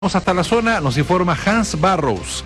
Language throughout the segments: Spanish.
Vamos hasta la zona, nos informa Hans Barrows.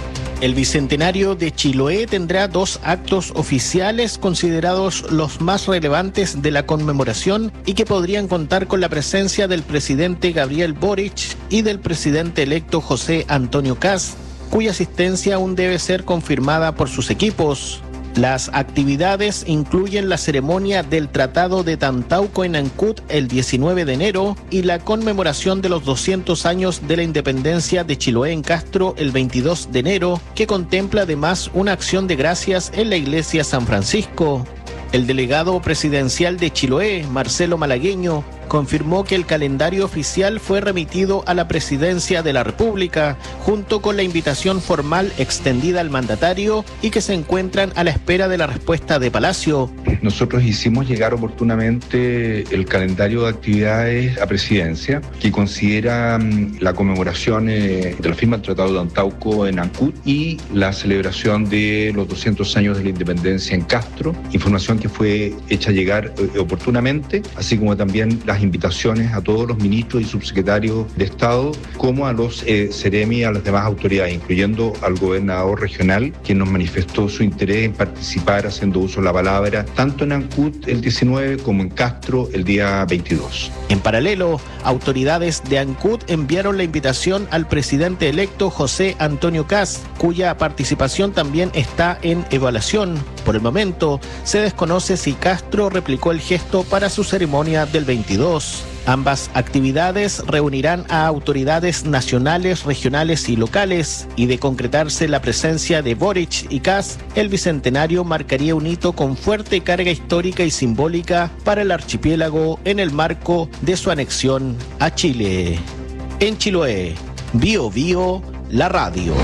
El Bicentenario de Chiloé tendrá dos actos oficiales considerados los más relevantes de la conmemoración y que podrían contar con la presencia del presidente Gabriel Boric y del presidente electo José Antonio Kast, cuya asistencia aún debe ser confirmada por sus equipos. Las actividades incluyen la ceremonia del Tratado de Tantauco en Ancud el 19 de enero y la conmemoración de los 200 años de la independencia de Chiloé en Castro el 22 de enero, que contempla además una acción de gracias en la iglesia San Francisco. El delegado presidencial de Chiloé, Marcelo Malagueño, confirmó que el calendario oficial fue remitido a la Presidencia de la República, junto con la invitación formal extendida al mandatario y que se encuentran a la espera de la respuesta de Palacio. Nosotros hicimos llegar oportunamente el calendario de actividades a Presidencia, que considera la conmemoración de la firma del Tratado de Tantauco en Ancud y la celebración de los 200 años de la independencia en Castro, información que fue hecha llegar oportunamente, así como también las invitaciones a todos los ministros y subsecretarios de Estado, como a los seremi y a las demás autoridades, incluyendo al gobernador regional, quien nos manifestó su interés en participar haciendo uso de la palabra, tanto en Ancud el 19 como en Castro el día 22. En paralelo, autoridades de Ancud enviaron la invitación al presidente electo José Antonio Kast, cuya participación también está en evaluación. Por el momento, se desconoce si Castro replicó el gesto para su ceremonia del 22. Ambas actividades reunirán a autoridades nacionales, regionales y locales, y de concretarse la presencia de Boric y Kast, el bicentenario marcaría un hito con fuerte carga histórica y simbólica para el archipiélago en el marco de su anexión a Chile. En Chiloé, Bio Bio, la radio.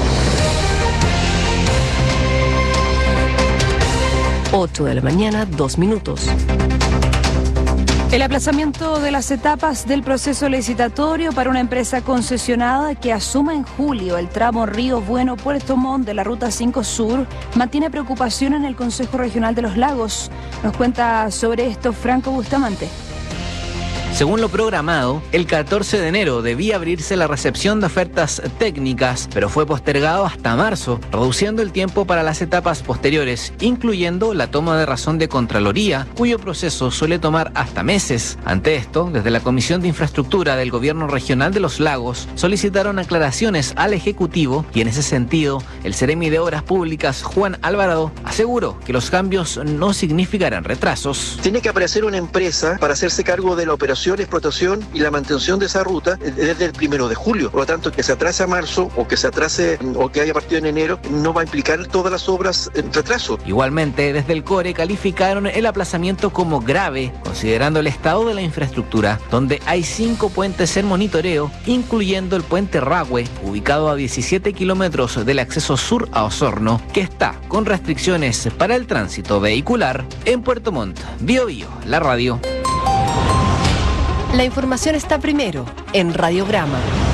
8 de la mañana, 2 minutos. El aplazamiento de las etapas del proceso licitatorio para una empresa concesionada que asuma en julio el tramo Río Bueno-Puerto Montt de la Ruta 5 Sur mantiene preocupación en el Consejo Regional de los Lagos. Nos cuenta sobre esto Franco Bustamante. Según lo programado, el 14 de enero debía abrirse la recepción de ofertas técnicas, pero fue postergado hasta marzo, reduciendo el tiempo para las etapas posteriores, incluyendo la toma de razón de Contraloría, cuyo proceso suele tomar hasta meses. Ante esto, desde la Comisión de Infraestructura del Gobierno Regional de los Lagos solicitaron aclaraciones al Ejecutivo y en ese sentido, el Seremi de Obras Públicas, Juan Alvarado, aseguró que los cambios no significarán retrasos. Tiene que aparecer una empresa para hacerse cargo de la operación, explotación y la mantención de esa ruta desde el 1 de julio. Por lo tanto, que se atrase a marzo o que se atrase o que haya partido en enero no va a implicar todas las obras en retraso. Igualmente, desde el CORE calificaron el aplazamiento como grave, considerando el estado de la infraestructura, donde hay 5 puentes en monitoreo, incluyendo el puente Rahue, ubicado a 17 kilómetros del acceso sur a Osorno, que está con restricciones para el tránsito vehicular en Puerto Montt. Bio Bio, la radio. La información está primero en Radiograma.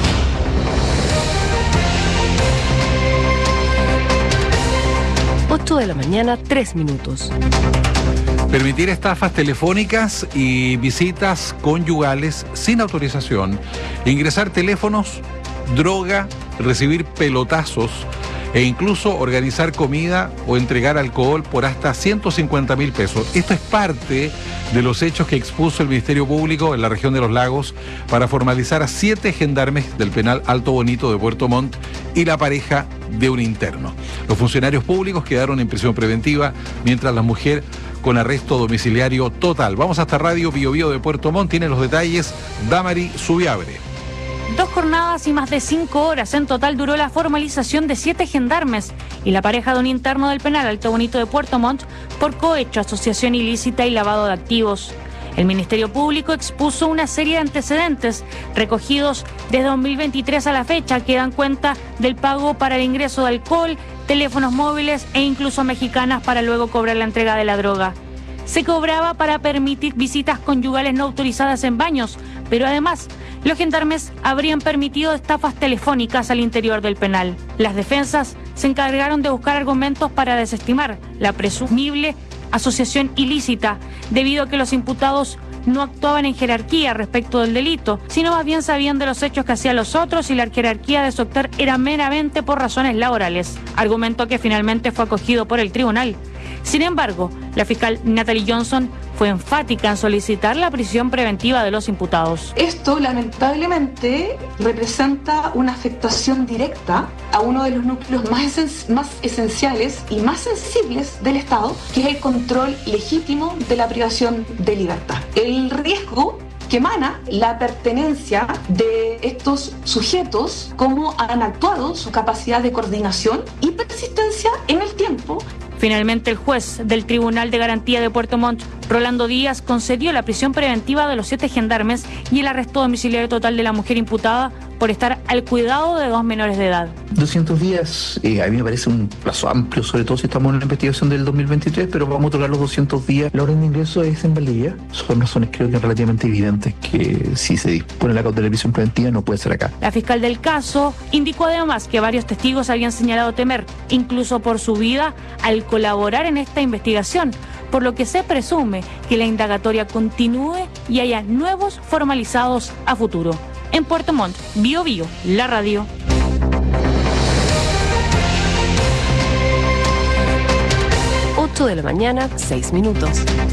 8 de la mañana, 3 minutos. Permitir estafas telefónicas y visitas conyugales sin autorización, ingresar teléfonos, droga, recibir pelotazos e incluso organizar comida o entregar alcohol por hasta 150.000 pesos. Esto es parte de los hechos que expuso el Ministerio Público en la región de los Lagos para formalizar a 7 gendarmes del penal Alto Bonito de Puerto Montt y la pareja de un interno. Los funcionarios públicos quedaron en prisión preventiva, mientras la mujer con arresto domiciliario total. Vamos hasta Radio Bio Bio de Puerto Montt. Tiene los detalles Damari Subiabre. 2 jornadas y más de 5 horas en total duró la formalización de 7 gendarmes y la pareja de un interno del penal Alto Bonito de Puerto Montt por cohecho, asociación ilícita y lavado de activos. El Ministerio Público expuso una serie de antecedentes recogidos desde 2023 a la fecha que dan cuenta del pago para el ingreso de alcohol, teléfonos móviles e incluso mexicanas para luego cobrar la entrega de la droga. Se cobraba para permitir visitas conyugales no autorizadas en baños, pero además los gendarmes habrían permitido estafas telefónicas al interior del penal. Las defensas se encargaron de buscar argumentos para desestimar la presumible asociación ilícita, debido a que los imputados no actuaban en jerarquía respecto del delito, sino más bien sabían de los hechos que hacían los otros y la jerarquía de su actuar era meramente por razones laborales, argumento que finalmente fue acogido por el tribunal. Sin embargo, la fiscal Natalie Johnson fue enfática en solicitar la prisión preventiva de los imputados. Esto, lamentablemente, representa una afectación directa a uno de los núcleos más esenciales y más sensibles del Estado, que es el control legítimo de la privación de libertad. El riesgo que emana la pertenencia de estos sujetos, cómo han actuado, su capacidad de coordinación y persistencia en el tiempo. Finalmente, el juez del Tribunal de Garantía de Puerto Montt, Rolando Díaz, concedió la prisión preventiva de los 7 gendarmes y el arresto domiciliario total de la mujer imputada por estar al cuidado de 2 menores de edad. 200 días, a mí me parece un plazo amplio, sobre todo si estamos en la investigación del 2023, pero vamos a otorgar los 200 días. La orden de ingreso es en Valdivia. Son razones, creo que relativamente evidentes, que si se dispone la cautelar de prisión preventiva no puede ser acá. La fiscal del caso indicó además que varios testigos habían señalado temer, incluso por su vida, al colaborar en esta investigación, por lo que se presume que la indagatoria continúe y haya nuevos formalizados a futuro. En Puerto Montt, Bio Bio, la radio. De la mañana, 6 minutos.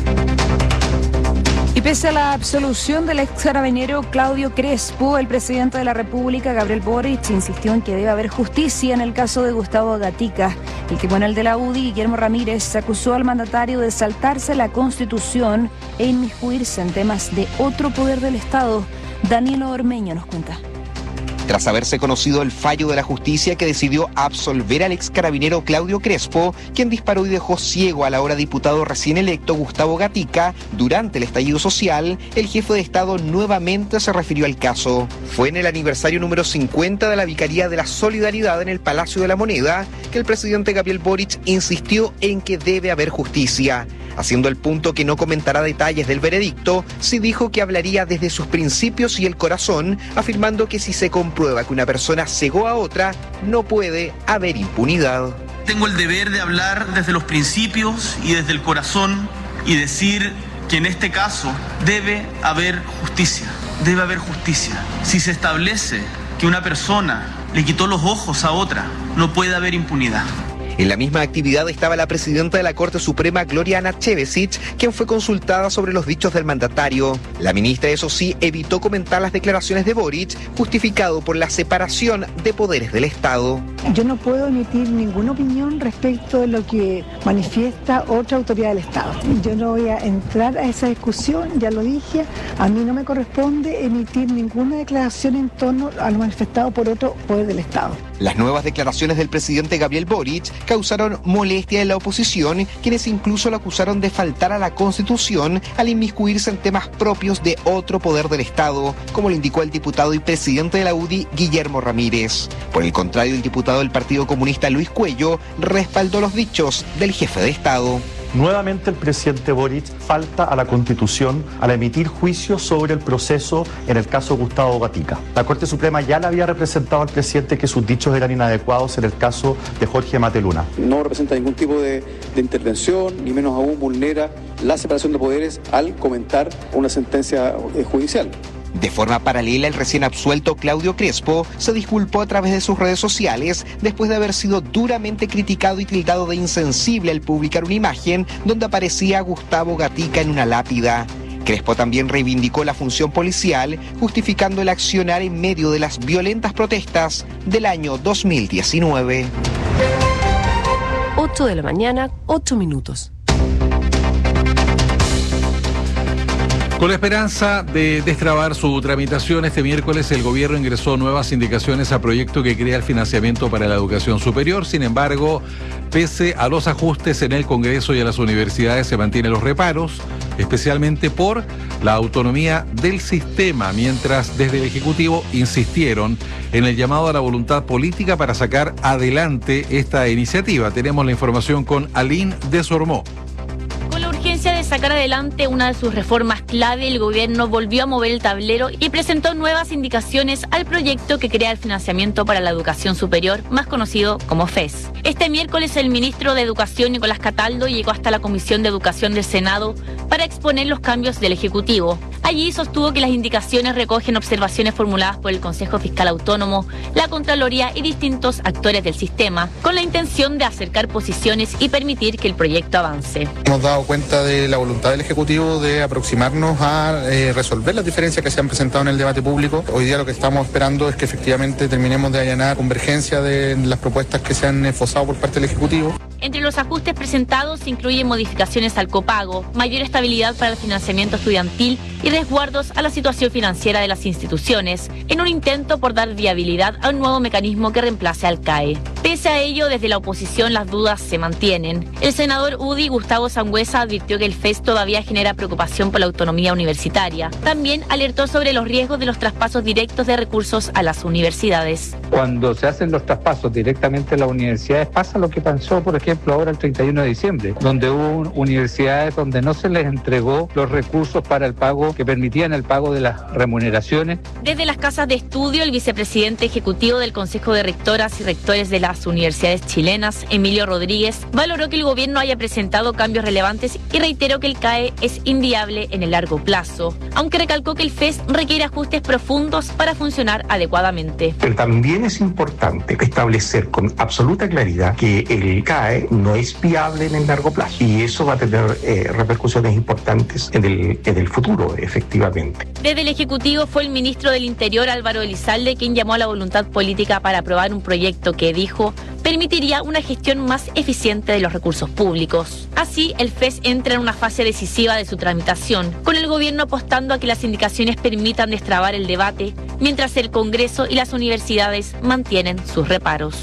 Y pese a la absolución del ex carabinero Claudio Crespo, el presidente de la República, Gabriel Boric, insistió en que debe haber justicia en el caso de Gustavo Gatica. El tribunal de la UDI, Guillermo Ramírez, acusó al mandatario de saltarse la Constitución e inmiscuirse en temas de otro poder del Estado. Danilo Ormeño nos cuenta. Tras haberse conocido el fallo de la justicia que decidió absolver al ex carabinero Claudio Crespo, quien disparó y dejó ciego al ahora diputado recién electo Gustavo Gatica durante el estallido social, el jefe de Estado nuevamente se refirió al caso. Fue en el aniversario número 50 de la Vicaría de la Solidaridad en el Palacio de la Moneda que el presidente Gabriel Boric insistió en que debe haber justicia. Haciendo el punto que no comentará detalles del veredicto, sí dijo que hablaría desde sus principios y el corazón, afirmando que si se comprueba que una persona cegó a otra, no puede haber impunidad. Tengo el deber de hablar desde los principios y desde el corazón y decir que en este caso debe haber justicia. Debe haber justicia. Si se establece que una persona le quitó los ojos a otra, no puede haber impunidad. En la misma actividad estaba la presidenta de la Corte Suprema, Gloria Anachevesic, quien fue consultada sobre los dichos del mandatario. La ministra, eso sí, evitó comentar las declaraciones de Boric, justificado por la separación de poderes del Estado. Yo no puedo emitir ninguna opinión respecto de lo que manifiesta otra autoridad del Estado. Yo no voy a entrar a esa discusión, ya lo dije, a mí no me corresponde emitir ninguna declaración en torno a lo manifestado por otro poder del Estado. Las nuevas declaraciones del presidente Gabriel Boric causaron molestia en la oposición, quienes incluso lo acusaron de faltar a la Constitución al inmiscuirse en temas propios de otro poder del Estado, como lo indicó el diputado y presidente de la UDI, Guillermo Ramírez. Por el contrario, el diputado del Partido Comunista, Luis Cuello, respaldó los dichos del jefe de Estado. Nuevamente el presidente Boric falta a la Constitución al emitir juicios sobre el proceso en el caso Gustavo Gatica. La Corte Suprema ya le había representado al presidente que sus dichos eran inadecuados en el caso de Jorge Mateluna. No representa ningún tipo de intervención, ni menos aún vulnera la separación de poderes al comentar una sentencia judicial. De forma paralela, el recién absuelto Claudio Crespo se disculpó a través de sus redes sociales después de haber sido duramente criticado y tildado de insensible al publicar una imagen donde aparecía Gustavo Gatica en una lápida. Crespo también reivindicó la función policial, justificando el accionar en medio de las violentas protestas del año 2019. 8 de la mañana, 8 minutos. Con la esperanza de destrabar su tramitación, este miércoles el gobierno ingresó nuevas indicaciones a proyecto que crea el financiamiento para la educación superior. Sin embargo, pese a los ajustes en el Congreso y a las universidades, se mantienen los reparos, especialmente por la autonomía del sistema, mientras desde el Ejecutivo insistieron en el llamado a la voluntad política para sacar adelante esta iniciativa. Tenemos la información con Aline Desormeaux. Con la urgencia de sacar adelante una de sus reformas clave, el gobierno volvió a mover el tablero y presentó nuevas indicaciones al proyecto que crea el financiamiento para la educación superior, más conocido como FES. Este miércoles el ministro de Educación, Nicolás Cataldo, llegó hasta la Comisión de Educación del Senado para exponer los cambios del Ejecutivo. Allí sostuvo que las indicaciones recogen observaciones formuladas por el Consejo Fiscal Autónomo, la Contraloría y distintos actores del sistema, con la intención de acercar posiciones y permitir que el proyecto avance. Hemos dado cuenta de la voluntad del Ejecutivo de aproximarnos a resolver las diferencias que se han presentado en el debate público. Hoy día lo que estamos esperando es que efectivamente terminemos de allanar convergencia de las propuestas que se han esbozado por parte del Ejecutivo. Entre los ajustes presentados se incluyen modificaciones al copago, mayor estabilidad para el financiamiento estudiantil y resguardos a la situación financiera de las instituciones, en un intento por dar viabilidad a un nuevo mecanismo que reemplace al CAE. Pese a ello, desde la oposición las dudas se mantienen. El senador UDI, Gustavo Sangüesa, advirtió que el FES todavía genera preocupación por la autonomía universitaria. También alertó sobre los riesgos de los traspasos directos de recursos a las universidades. Cuando se hacen los traspasos directamente a las universidades, pasa lo que pasó, por ejemplo, ahora el 31 de diciembre, donde hubo universidades donde no se les entregó los recursos para el pago que permitían el pago de las remuneraciones. Desde las casas de estudio, el vicepresidente ejecutivo del Consejo de Rectoras y Rectores de las universidades chilenas, Emilio Rodríguez, valoró que el gobierno haya presentado cambios relevantes y reiteró que el CAE es inviable en el largo plazo, aunque recalcó que el FES requiere ajustes profundos para funcionar adecuadamente. Pero también es importante establecer con absoluta claridad que el CAE no es viable en el largo plazo y eso va a tener repercusiones importantes en el futuro, efectivamente. Desde el Ejecutivo fue el ministro del Interior, Álvaro Elizalde, quien llamó a la voluntad política para aprobar un proyecto que, dijo, permitiría una gestión más eficiente de los recursos públicos. Así, el FES entra en una fase decisiva de su tramitación, con el gobierno apostando a que las indicaciones permitan destrabar el debate, mientras el Congreso y las universidades mantienen sus reparos.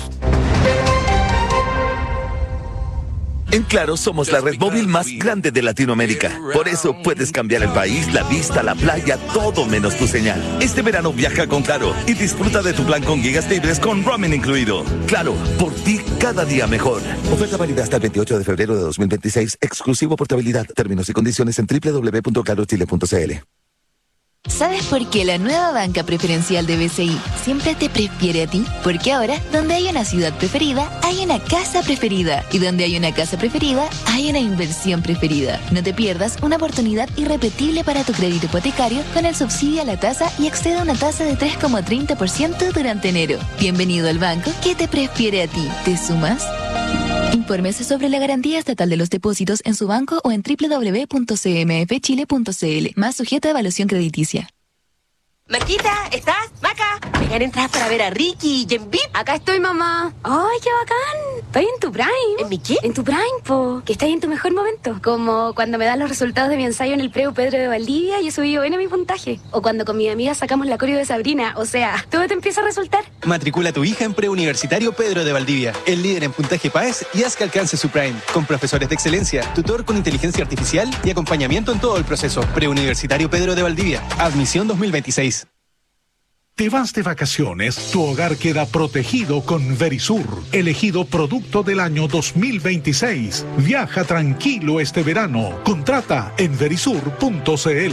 En Claro somos la red móvil más grande de Latinoamérica. Por eso puedes cambiar el país, la vista, la playa, todo menos tu señal. Este verano viaja con Claro y disfruta de tu plan con gigas libres con roaming incluido. Claro, por ti cada día mejor. Oferta válida hasta el 28 de febrero de 2026. Exclusivo portabilidad. Términos y condiciones en www.clarochile.cl. ¿Sabes por qué la nueva banca preferencial de BCI siempre te prefiere a ti? Porque ahora, donde hay una ciudad preferida, hay una casa preferida. Y donde hay una casa preferida, hay una inversión preferida. No te pierdas una oportunidad irrepetible para tu crédito hipotecario con el subsidio a la tasa y accede a una tasa de 3,30% durante enero. Bienvenido al banco que te prefiere a ti. ¿Te sumas? Infórmese sobre la garantía estatal de los depósitos en su banco o en www.cmfchile.cl. Más sujeto a evaluación crediticia. Maquita, ¿estás? Maca, me gané entradas para ver a Ricky y en VIP. Acá estoy, mamá. ¡Ay, qué bacán! Estoy en tu prime. ¿En mi qué? En tu prime, po. Que estás en tu mejor momento. Como cuando me dan los resultados de mi ensayo en el Preu Pedro de Valdivia y he subido bien a mi puntaje. O cuando con mi amiga sacamos la coreo de Sabrina. O sea, todo te empieza a resultar. Matricula a tu hija en Preuniversitario Pedro de Valdivia, el líder en puntaje PAES, y haz que alcance su prime. Con profesores de excelencia, tutor con inteligencia artificial y acompañamiento en todo el proceso. Preuniversitario Pedro de Valdivia. Admisión 2026. Te vas de vacaciones, tu hogar queda protegido con Verisur, elegido producto del año 2026. Viaja tranquilo este verano. Contrata en verisur.cl.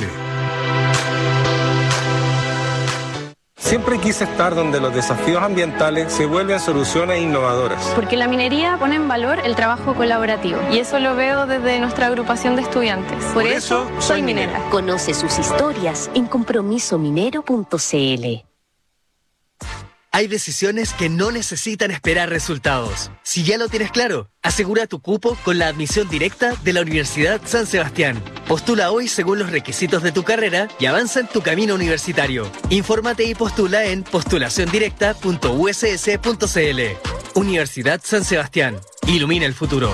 Siempre quise estar donde los desafíos ambientales se vuelven soluciones innovadoras. Porque la minería pone en valor el trabajo colaborativo. Y eso lo veo desde nuestra agrupación de estudiantes. Por eso soy minera. Conoce sus historias en compromisominero.cl. Hay decisiones que no necesitan esperar resultados. Si ya lo tienes claro, asegura tu cupo con la admisión directa de la Universidad San Sebastián. Postula hoy según los requisitos de tu carrera y avanza en tu camino universitario. Infórmate y postula en postulaciondirecta.uss.cl. Universidad San Sebastián. Ilumina el futuro.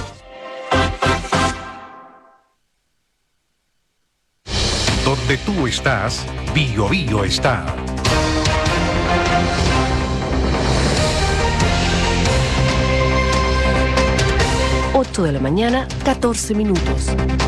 Donde tú estás, Bio Bio está. 8 de la mañana, 14 minutos.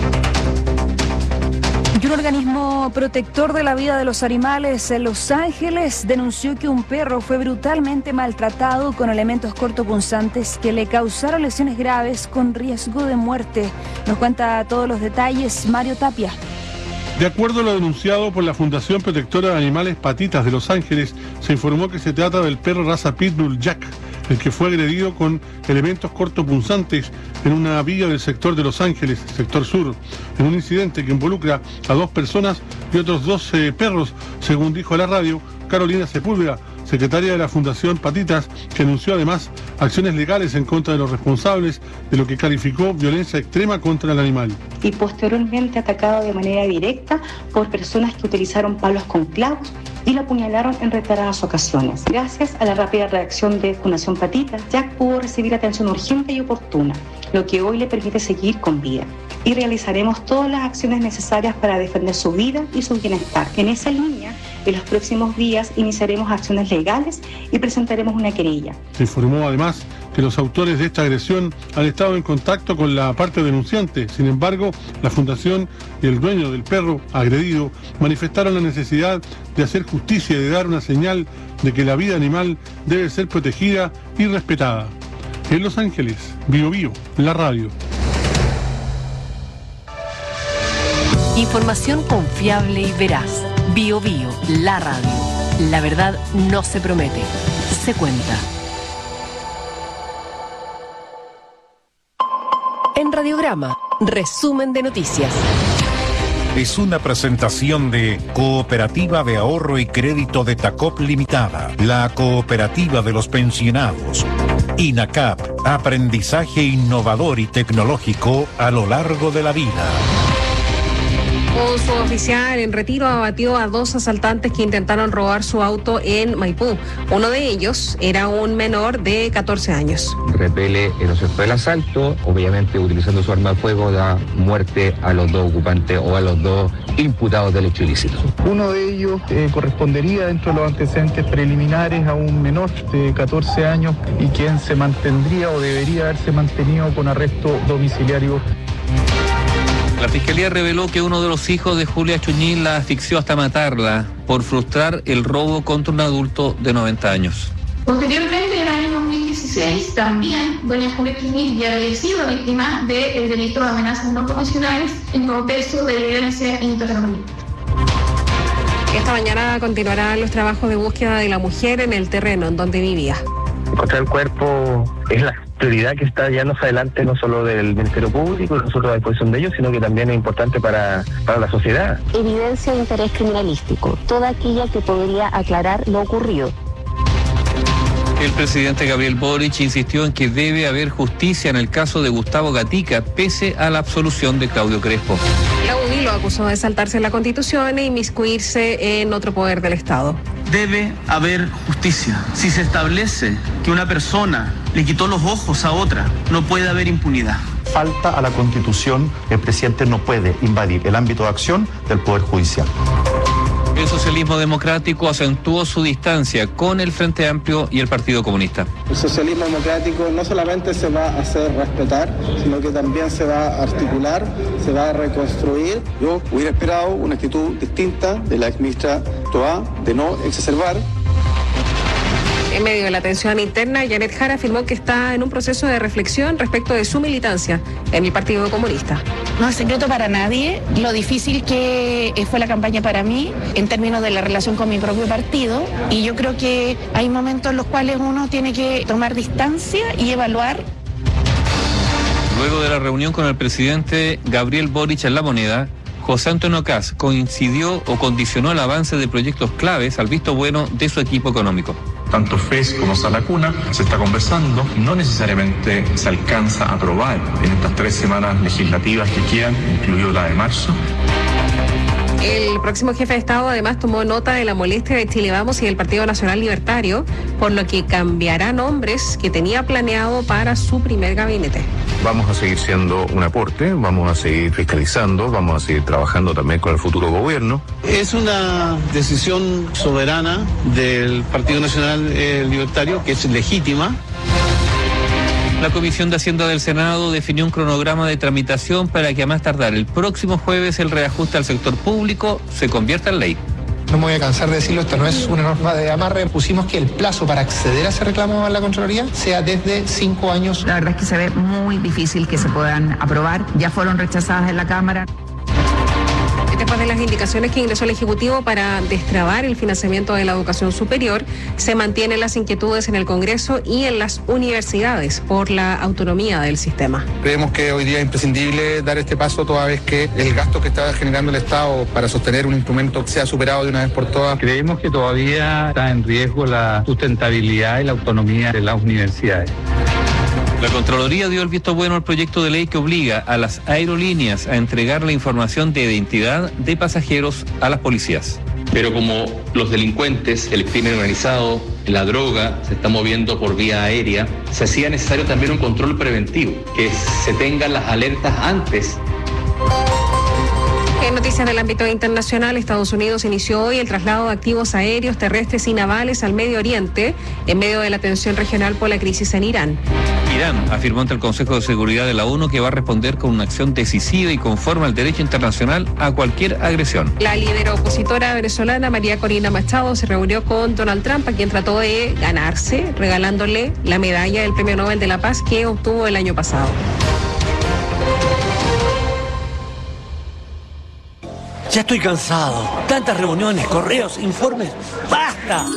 Y un organismo protector de la vida de los animales en Los Ángeles denunció que un perro fue brutalmente maltratado con elementos cortopunzantes que le causaron lesiones graves con riesgo de muerte. Nos cuenta todos los detalles Mario Tapia. De acuerdo a lo denunciado por la Fundación Protectora de Animales Patitas de Los Ángeles, se informó que se trata del perro raza Pitbull Jack, el que fue agredido con elementos cortopunzantes en una villa del sector de Los Ángeles, sector sur, en un incidente que involucra a 2 personas y otros 12 perros, según dijo a la radio Carolina Sepúlveda, secretaria de la Fundación Patitas, que anunció además acciones legales en contra de los responsables de lo que calificó violencia extrema contra el animal. Y posteriormente atacado de manera directa por personas que utilizaron palos con clavos y lo apuñalaron en reiteradas ocasiones. Gracias a la rápida reacción de Fundación Patitas, Jack pudo recibir atención urgente y oportuna, lo que hoy le permite seguir con vida. Y realizaremos todas las acciones necesarias para defender su vida y su bienestar. En esa línea, en los próximos días iniciaremos acciones legales y presentaremos una querella. Se informó además que los autores de esta agresión han estado en contacto con la parte denunciante. Sin embargo, la fundación y el dueño del perro agredido manifestaron la necesidad de hacer justicia y de dar una señal de que la vida animal debe ser protegida y respetada. En Los Ángeles, Bio Bio, la radio. Información confiable y veraz. Bio Bio, la radio. La verdad no se promete, se cuenta. En Radiograma, resumen de noticias. Es una presentación de Cooperativa de Ahorro y Crédito de Tacop Limitada, la cooperativa de los pensionados. INACAP, aprendizaje innovador y tecnológico a lo largo de la vida. Un suboficial en retiro abatió a 2 asaltantes que intentaron robar su auto en Maipú. Uno de ellos era un menor de 14 años. Repele el efecto del asalto, obviamente utilizando su arma de fuego da muerte a los 2 ocupantes o a los 2 imputados del hecho ilícito. Uno de ellos correspondería dentro de los antecedentes preliminares a un menor de 14 años y quien se mantendría o debería haberse mantenido con arresto domiciliario. La Fiscalía reveló que uno de los hijos de Julia Chuñín la asfixió hasta matarla por frustrar el robo contra un adulto de 90 años. Posteriormente, en el año 2016, también doña Julia Chuñín ya había sido víctima del delito de amenazas no convencionales en contexto de violencia intrafamiliar. Esta mañana continuarán los trabajos de búsqueda de la mujer en el terreno en donde vivía. Encontrar el cuerpo es la prioridad que está ya más adelante, no solo del Ministerio Público, nosotros a disposición de ellos, sino que también es importante para la sociedad. Evidencia de interés criminalístico, toda aquella que podría aclarar lo ocurrido. El presidente Gabriel Boric insistió en que debe haber justicia en el caso de Gustavo Gatica, pese a la absolución de Claudio Crespo. La UDI lo acusó de saltarse la Constitución e inmiscuirse en otro poder del Estado. Debe haber justicia. Si se establece que una persona le quitó los ojos a otra, no puede haber impunidad. Falta a la Constitución, el presidente no puede invadir el ámbito de acción del Poder Judicial. El socialismo democrático acentuó su distancia con el Frente Amplio y el Partido Comunista. El socialismo democrático no solamente se va a hacer respetar, sino que también se va a articular, se va a reconstruir. Yo hubiera esperado una actitud distinta de la exministra Toá, de no exacerbar. En medio de la tensión interna, Janet Jara afirmó que está en un proceso de reflexión respecto de su militancia en el Partido Comunista. No es secreto para nadie lo difícil que fue la campaña para mí en términos de la relación con mi propio partido, y yo creo que hay momentos en los cuales uno tiene que tomar distancia y evaluar. Luego de la reunión con el presidente Gabriel Boric en La Moneda, José Antonio Kast coincidió o condicionó el avance de proyectos claves al visto bueno de su equipo económico. Tanto FES como Sala Cuna se está conversando, no necesariamente se alcanza a aprobar en estas 3 semanas legislativas que quedan, incluido la de marzo. El próximo jefe de Estado además tomó nota de la molestia de Chile Vamos y del Partido Nacional Libertario, por lo que cambiará nombres que tenía planeado para su primer gabinete. Vamos a seguir siendo un aporte, vamos a seguir fiscalizando, vamos a seguir trabajando también con el futuro gobierno. Es una decisión soberana del Partido Nacional Libertario, que es legítima. La Comisión de Hacienda del Senado definió un cronograma de tramitación para que a más tardar el próximo jueves el reajuste al sector público se convierta en ley. No me voy a cansar de decirlo, esto no es una norma de amarre. Pusimos que el plazo para acceder a ese reclamo a la Contraloría sea desde 5 años. La verdad es que se ve muy difícil que se puedan aprobar. Ya fueron rechazadas en la Cámara. Después de las indicaciones que ingresó el Ejecutivo para destrabar el financiamiento de la educación superior, se mantienen las inquietudes en el Congreso y en las universidades por la autonomía del sistema. Creemos que hoy día es imprescindible dar este paso toda vez que el gasto que está generando el Estado para sostener un instrumento sea superado de una vez por todas. Creemos que todavía está en riesgo la sustentabilidad y la autonomía de las universidades. La Contraloría dio el visto bueno al proyecto de ley que obliga a las aerolíneas a entregar la información de identidad de pasajeros a las policías. Pero como los delincuentes, el crimen organizado, la droga se está moviendo por vía aérea, se hacía necesario también un control preventivo, que se tengan las alertas antes. En noticias del ámbito internacional, Estados Unidos inició hoy el traslado de activos aéreos, terrestres y navales al Medio Oriente en medio de la tensión regional por la crisis en Irán. Irán afirmó ante el Consejo de Seguridad de la ONU que va a responder con una acción decisiva y conforme al derecho internacional a cualquier agresión. La líder opositora venezolana María Corina Machado se reunió con Donald Trump, a quien trató de ganarse regalándole la medalla del Premio Nobel de la Paz que obtuvo el año pasado. Ya estoy cansado. Tantas reuniones, correos, informes. ¡Basta!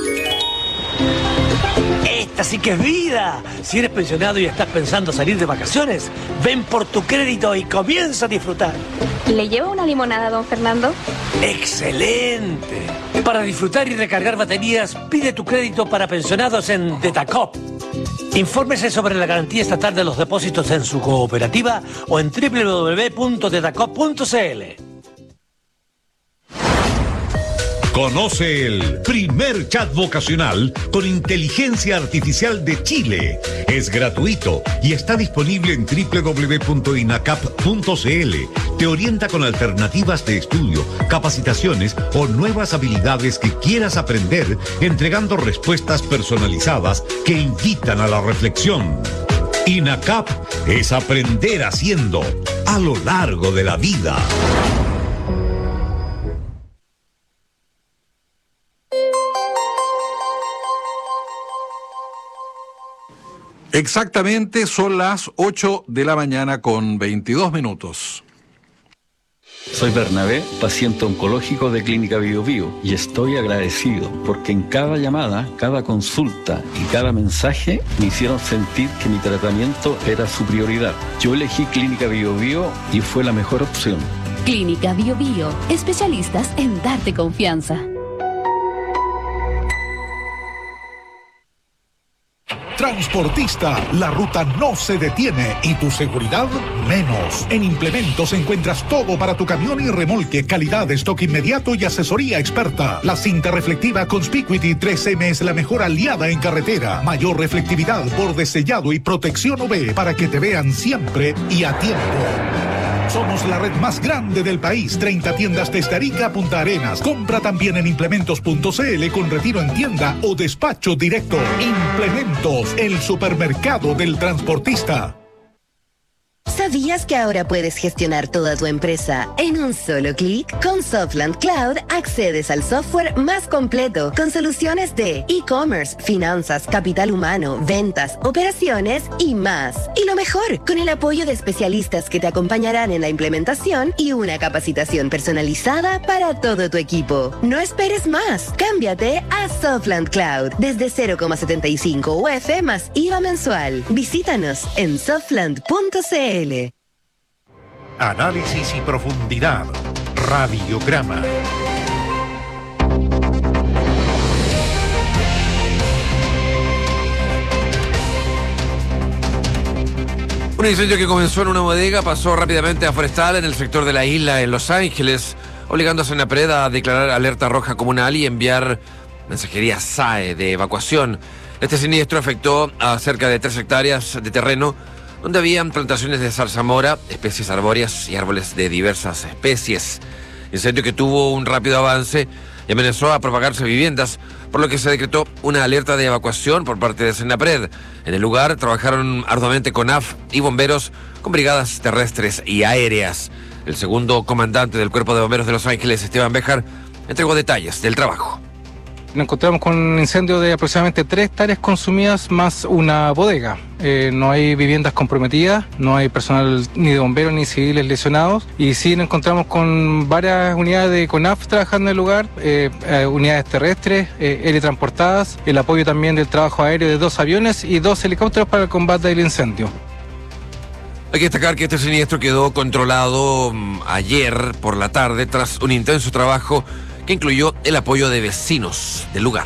Esta sí que es vida. Si eres pensionado y estás pensando salir de vacaciones, ven por tu crédito y comienza a disfrutar. ¿Le lleva una limonada, don Fernando? ¡Excelente! Para disfrutar y recargar baterías, pide tu crédito para pensionados en Tetacop. Infórmese sobre la garantía estatal de los depósitos en su cooperativa o en www.tetacop.cl. Conoce el primer chat vocacional con inteligencia artificial de Chile. Es gratuito y está disponible en www.inacap.cl. Te orienta con alternativas de estudio, capacitaciones o nuevas habilidades que quieras aprender, entregando respuestas personalizadas que invitan a la reflexión. INACAP es aprender haciendo a lo largo de la vida. Exactamente, son las 8 de la mañana con 22 minutos. Soy Bernabé, paciente oncológico de Clínica Bio Bio, y estoy agradecido porque en cada llamada, cada consulta y cada mensaje me hicieron sentir que mi tratamiento era su prioridad. Yo elegí Clínica Bio Bio y fue la mejor opción. Clínica Bio Bio, especialistas en darte confianza. Transportista, la ruta no se detiene y tu seguridad menos. En Implementos encuentras todo para tu camión y remolque, calidad, stock inmediato y asesoría experta. La cinta reflectiva Conspicuity 3M es la mejor aliada en carretera. Mayor reflectividad, borde sellado y protección UV para que te vean siempre y a tiempo. Somos la red más grande del país, 30 tiendas desde Arica a Punta Arenas. Compra también en implementos.cl con retiro en tienda o despacho directo. Implementos, el supermercado del transportista. ¿Sabías que ahora puedes gestionar toda tu empresa en un solo clic? Con Softland Cloud accedes al software más completo con soluciones de e-commerce, finanzas, capital humano, ventas, operaciones y más. Y lo mejor, con el apoyo de especialistas que te acompañarán en la implementación y una capacitación personalizada para todo tu equipo. No esperes más. Cámbiate a Softland Cloud desde 0,75 UF más IVA mensual. Visítanos en softland.cl. Análisis y profundidad. Radiograma. Un incendio que comenzó en una bodega pasó rápidamente a forestal en el sector de la isla en Los Ángeles, obligando a Senapred a declarar alerta roja comunal y enviar mensajería SAE de evacuación. Este siniestro afectó a cerca de 3 hectáreas de terreno donde habían plantaciones de zarzamora, especies arbóreas y árboles de diversas especies. Incendio que tuvo un rápido avance y amenazó a propagarse a viviendas, por lo que se decretó una alerta de evacuación por parte de Senapred. En el lugar trabajaron arduamente CONAF y bomberos con brigadas terrestres y aéreas. El segundo comandante del Cuerpo de Bomberos de Los Ángeles, Esteban Béjar, entregó detalles del trabajo. Nos encontramos con un incendio de aproximadamente 3 hectáreas consumidas más una bodega. No hay viviendas comprometidas, no hay personal ni de bomberos ni civiles lesionados. Y sí nos encontramos con varias unidades de CONAF trabajando en el lugar, unidades terrestres, teletransportadas, el apoyo también del trabajo aéreo de 2 aviones y 2 helicópteros para el combate del incendio. Hay que destacar que este siniestro quedó controlado ayer por la tarde tras un intenso trabajo que incluyó el apoyo de vecinos del lugar.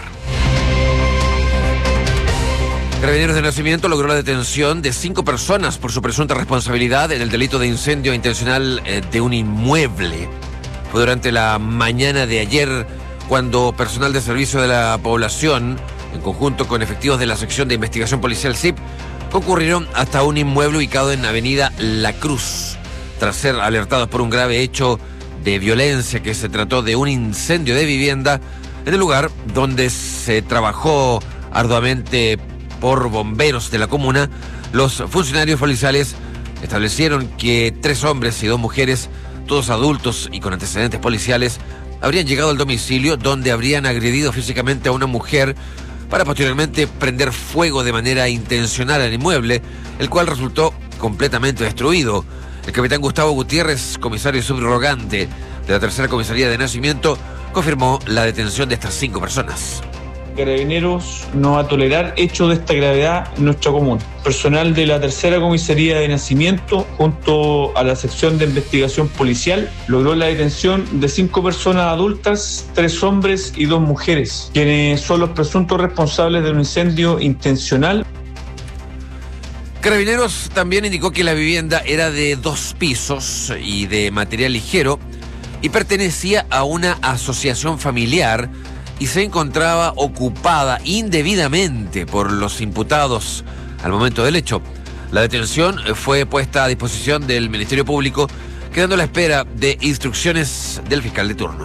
Carabineros de Nacimiento logró la detención de 5 personas por su presunta responsabilidad en el delito de incendio intencional de un inmueble. Fue durante la mañana de ayer cuando personal de servicio de la población, en conjunto con efectivos de la sección de investigación policial SIP, concurrieron hasta un inmueble ubicado en Avenida La Cruz, tras ser alertados por un grave hecho de violencia que se trató de un incendio de vivienda en el lugar donde se trabajó arduamente por bomberos de la comuna. Los funcionarios policiales establecieron que 3 hombres y 2 mujeres, todos adultos y con antecedentes policiales, habrían llegado al domicilio donde habrían agredido físicamente a una mujer para posteriormente prender fuego de manera intencional al inmueble, el cual resultó completamente destruido. El capitán Gustavo Gutiérrez, comisario subrogante de la Tercera Comisaría de Nacimiento, confirmó la detención de estas 5 personas. Carabineros no va a tolerar hechos de esta gravedad en nuestra comuna. Personal de la Tercera Comisaría de Nacimiento, junto a la sección de investigación policial, logró la detención de 5 personas adultas, 3 hombres y 2 mujeres, quienes son los presuntos responsables de un incendio intencional. Carabineros también indicó que la vivienda era de 2 pisos y de material ligero y pertenecía a una asociación familiar y se encontraba ocupada indebidamente por los imputados al momento del hecho. La detención fue puesta a disposición del Ministerio Público, quedando a la espera de instrucciones del fiscal de turno.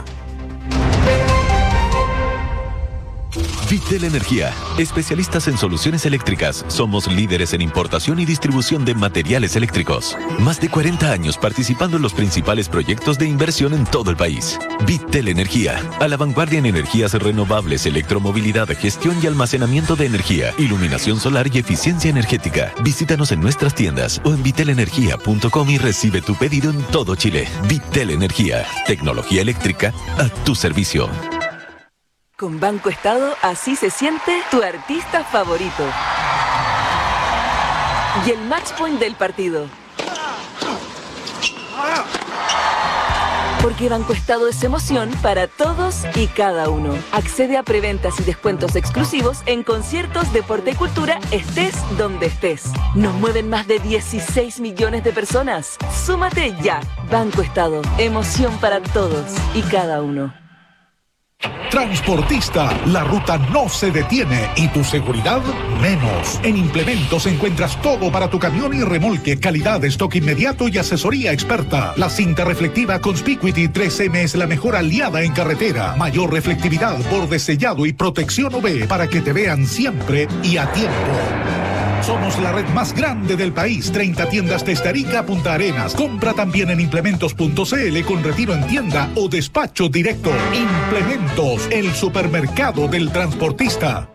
Vitel Energía, especialistas en soluciones eléctricas. Somos líderes en importación y distribución de materiales eléctricos. Más de 40 años participando en los principales proyectos de inversión en todo el país. Vitel Energía, a la vanguardia en energías renovables, electromovilidad, gestión y almacenamiento de energía, iluminación solar y eficiencia energética. Visítanos en nuestras tiendas o en vitelenergia.com y recibe tu pedido en todo Chile. Vitel Energía, tecnología eléctrica a tu servicio. Con Banco Estado, así se siente tu artista favorito. Y el match point del partido. Porque Banco Estado es emoción para todos y cada uno. Accede a preventas y descuentos exclusivos en conciertos, deporte y cultura, estés donde estés. Nos mueven más de 16 millones de personas. Súmate ya. Banco Estado, emoción para todos y cada uno. Transportista, la ruta no se detiene y tu seguridad menos. En Implementos encuentras todo para tu camión y remolque, calidad, stock inmediato y asesoría experta. La cinta reflectiva Conspicuity 3M es la mejor aliada en carretera. Mayor reflectividad, borde sellado y protección UV para que te vean siempre y a tiempo. Somos la red más grande del país, 30 tiendas desde Arica a Punta Arenas. Compra también en implementos.cl con retiro en tienda o despacho directo. Implementos, el supermercado del transportista.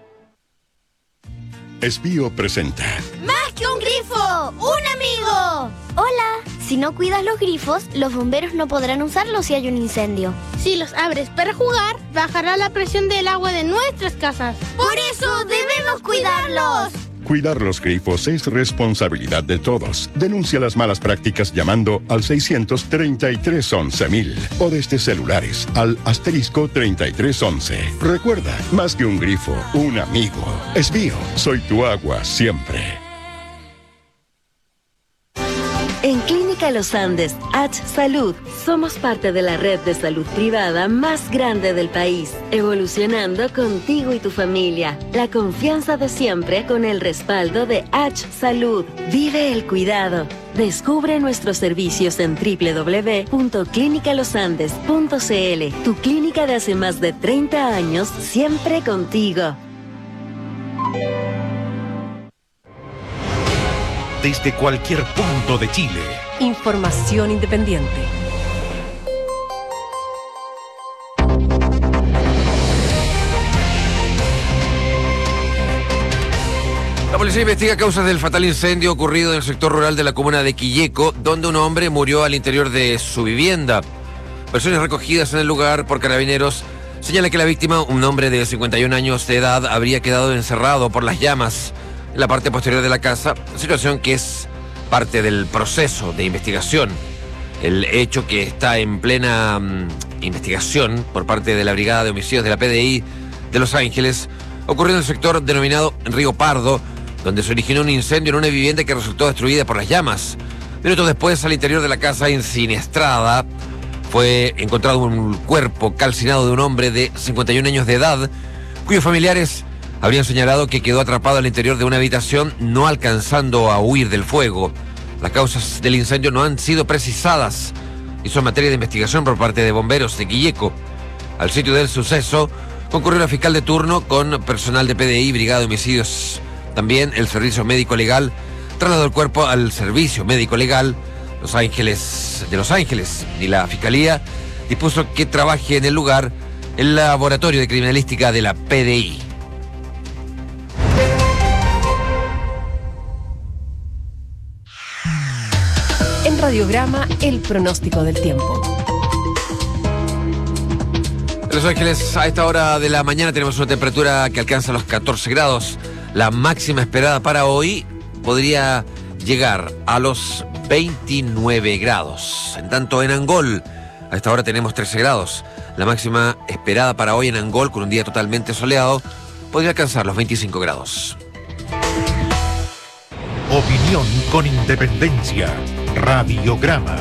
Esbío presenta. ¡Más que un grifo! ¡Un amigo! Hola. Si no cuidas los grifos, los bomberos no podrán usarlos si hay un incendio. Si los abres para jugar, bajará la presión del agua de nuestras casas. ¡Por eso debemos cuidarlos! Cuidar los grifos es responsabilidad de todos. Denuncia las malas prácticas llamando al 633-11.000 o desde celulares al *3311. Recuerda, más que un grifo, un amigo. Esbío, soy tu agua siempre. En Clínica Los Andes, H Salud, somos parte de la red de salud privada más grande del país, evolucionando contigo y tu familia. La confianza de siempre con el respaldo de H Salud. Vive el cuidado. Descubre nuestros servicios en www.clinicalosandes.cl. Tu clínica de hace más de 30 años, siempre contigo. Desde cualquier punto de Chile. Información independiente. La policía investiga causas del fatal incendio ocurrido en el sector rural de la comuna de Quilleco, donde un hombre murió al interior de su vivienda. Versiones recogidas en el lugar por carabineros señalan que la víctima, un hombre de 51 años de edad, habría quedado encerrado por las llamas en la parte posterior de la casa, situación que es parte del proceso de investigación. El hecho, que está en plena investigación por parte de la Brigada de Homicidios de la PDI de Los Ángeles, ocurrió en el sector denominado Río Pardo, donde se originó un incendio en una vivienda que resultó destruida por las llamas. Minutos después, al interior de la casa incinestrada, fue encontrado un cuerpo calcinado de un hombre de 51 años de edad, cuyos familiares habrían señalado que quedó atrapado al interior de una habitación, no alcanzando a huir del fuego. Las causas del incendio no han sido precisadas y son materia de investigación por parte de bomberos de Quilleco. Al sitio del suceso concurrió la fiscal de turno con personal de PDI, Brigada de Homicidios. También el Servicio Médico Legal trasladó el cuerpo al Servicio Médico Legal de Los Ángeles, y la Fiscalía dispuso que trabaje en el lugar el Laboratorio de Criminalística de la PDI. En Radiograma, el pronóstico del tiempo. En Los Ángeles, a esta hora de la mañana tenemos una temperatura que alcanza los 14 grados. La máxima esperada para hoy podría llegar a los 29 grados. En tanto, en Angol, a esta hora tenemos 13 grados. La máxima esperada para hoy en Angol, con un día totalmente soleado, podría alcanzar los 25 grados. Opinión con independencia. Radiograma.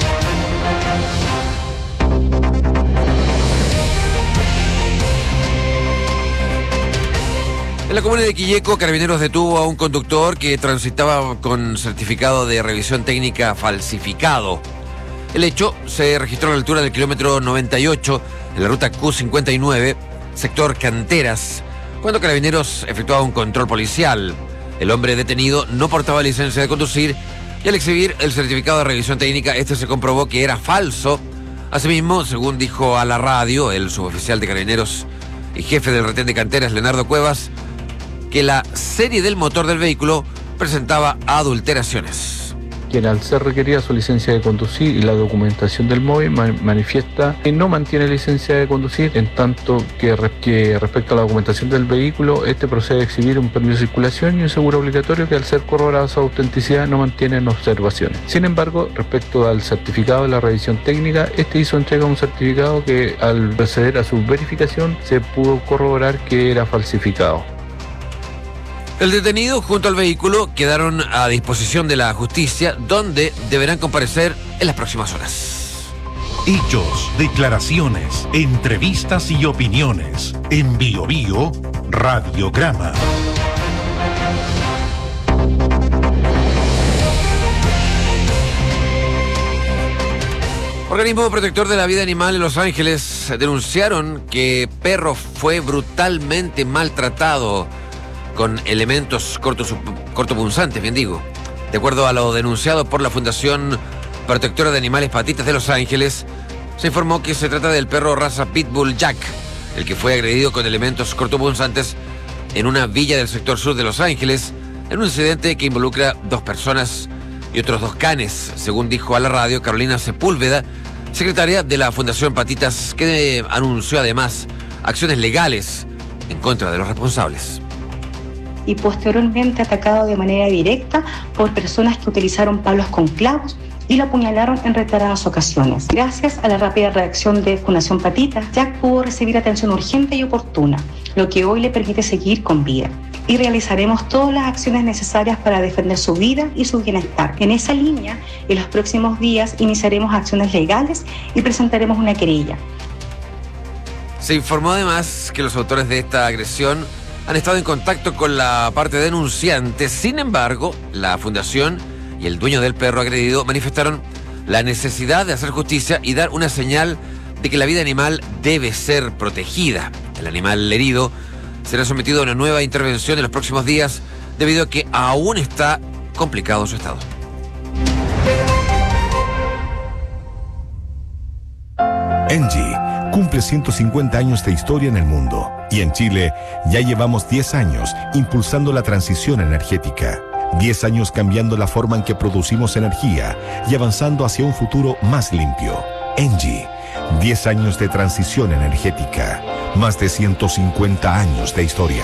En la comuna de Quilleco, Carabineros detuvo a un conductor que transitaba con certificado de revisión técnica falsificado. El hecho se registró a la altura del kilómetro 98 en la ruta Q59, sector Canteras, cuando Carabineros efectuaba un control policial. El hombre detenido no portaba licencia de conducir y al exhibir el certificado de revisión técnica, este se comprobó que era falso. Asimismo, según dijo a la radio el suboficial de Carabineros y jefe del retén de Canteras, Leonardo Cuevas, que la serie del motor del vehículo presentaba adulteraciones. Quien al ser requerida su licencia de conducir y la documentación del móvil manifiesta que no mantiene licencia de conducir, en tanto que respecto a la documentación del vehículo, este procede a exhibir un permiso de circulación y un seguro obligatorio que al ser corroborada su autenticidad no mantienen observaciones. Sin embargo, respecto al certificado de la revisión técnica, este hizo entrega de un certificado que al proceder a su verificación se pudo corroborar que era falsificado. El detenido junto al vehículo quedaron a disposición de la justicia, donde deberán comparecer en las próximas horas. Hechos, declaraciones, entrevistas y opiniones. En Bio Bio, Radiograma. Organismo protector de la vida animal en Los Ángeles denunciaron que perro fue brutalmente maltratado con elementos cortopunzantes, bien digo. De acuerdo a lo denunciado por la Fundación Protectora de Animales Patitas de Los Ángeles, se informó que se trata del perro raza Pitbull Jack, el que fue agredido con elementos cortopunzantes en una villa del sector sur de Los Ángeles, en un incidente que involucra 2 personas y otros 2 canes, según dijo a la radio Carolina Sepúlveda, secretaria de la Fundación Patitas, que anunció además acciones legales en contra de los responsables. Y posteriormente atacado de manera directa por personas que utilizaron palos con clavos y lo apuñalaron en reiteradas ocasiones. Gracias a la rápida reacción de Fundación Patitas, Jack pudo recibir atención urgente y oportuna, lo que hoy le permite seguir con vida. y realizaremos todas las acciones necesarias para defender su vida y su bienestar. En esa línea, en los próximos días iniciaremos acciones legales y presentaremos una querella. Se informó además que los autores de esta agresión han estado en contacto con la parte denunciante. Sin embargo, la fundación y el dueño del perro agredido manifestaron la necesidad de hacer justicia y dar una señal de que la vida animal debe ser protegida. El animal herido será sometido a una nueva intervención en los próximos días debido a que aún está complicado su estado. Engie cumple 150 años de historia en el mundo y en Chile ya llevamos 10 años impulsando la transición energética. 10 años cambiando la forma en que producimos energía y avanzando hacia un futuro más limpio. Engie, 10 años de transición energética, más de 150 años de historia.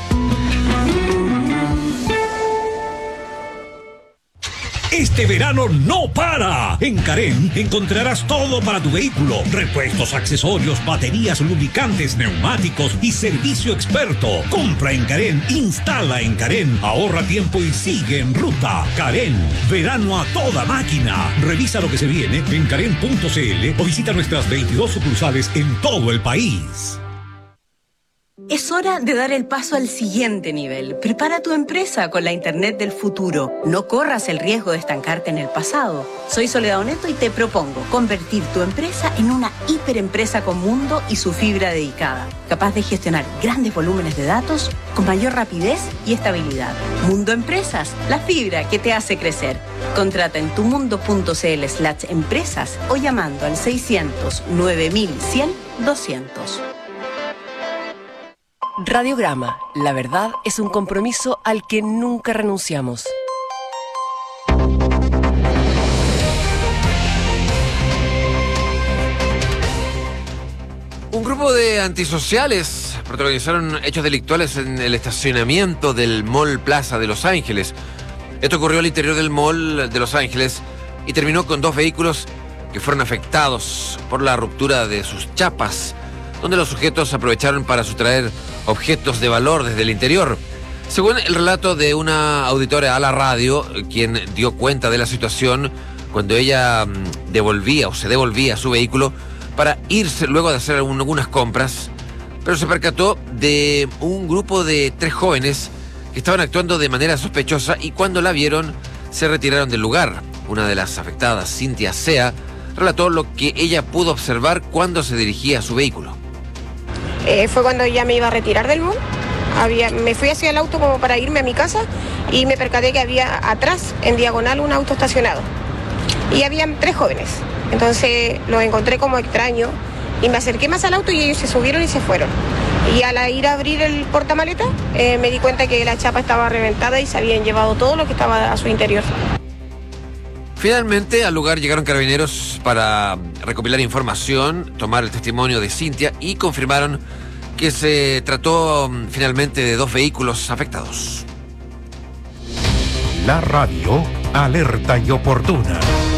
Este verano no para. En Carén encontrarás todo para tu vehículo: repuestos, accesorios, baterías, lubricantes, neumáticos y servicio experto. Compra en Carén, instala en Carén, ahorra tiempo y sigue en ruta. Carén, verano a toda máquina. Revisa lo que se viene en carén.cl o visita nuestras 22 sucursales en todo el país. Es hora de dar el paso al siguiente nivel. Prepara tu empresa con la Internet del futuro. No corras el riesgo de estancarte en el pasado. Soy Soledad Oneto y te propongo convertir tu empresa en una hiperempresa con mundo y su fibra dedicada, capaz de gestionar grandes volúmenes de datos con mayor rapidez y estabilidad. Mundo Empresas, la fibra que te hace crecer. Contrata en tumundo.cl/empresas o llamando al 600 9100 200. Radiograma, la verdad es un compromiso al que nunca renunciamos. Un grupo de antisociales protagonizaron hechos delictuales en el estacionamiento del Mall Plaza de Los Ángeles. Esto ocurrió al interior del Mall de Los Ángeles y terminó con 2 vehículos que fueron afectados por la ruptura de sus chapas, donde los sujetos aprovecharon para sustraer objetos de valor desde el interior. Según el relato de una auditora a la radio, quien dio cuenta de la situación cuando ella se devolvía su vehículo para irse luego de hacer algunas compras, pero se percató de un grupo de 3 jóvenes que estaban actuando de manera sospechosa y cuando la vieron se retiraron del lugar. Una de las afectadas, Cintia Sea, relató lo que ella pudo observar cuando se dirigía a su vehículo. Fue cuando ya me iba a retirar del mall. Me fui hacia el auto como para irme a mi casa y me percaté que había atrás, en diagonal, un auto estacionado. Y habían 3 jóvenes. Entonces los encontré como extraños y me acerqué más al auto y ellos se subieron y se fueron. Y al ir a abrir el portamaleta, me di cuenta que la chapa estaba reventada y se habían llevado todo lo que estaba a su interior. Finalmente, al lugar llegaron carabineros para recopilar información, tomar el testimonio de Cintia y confirmaron que se trató finalmente de 2 vehículos afectados. La radio, alerta y oportuna.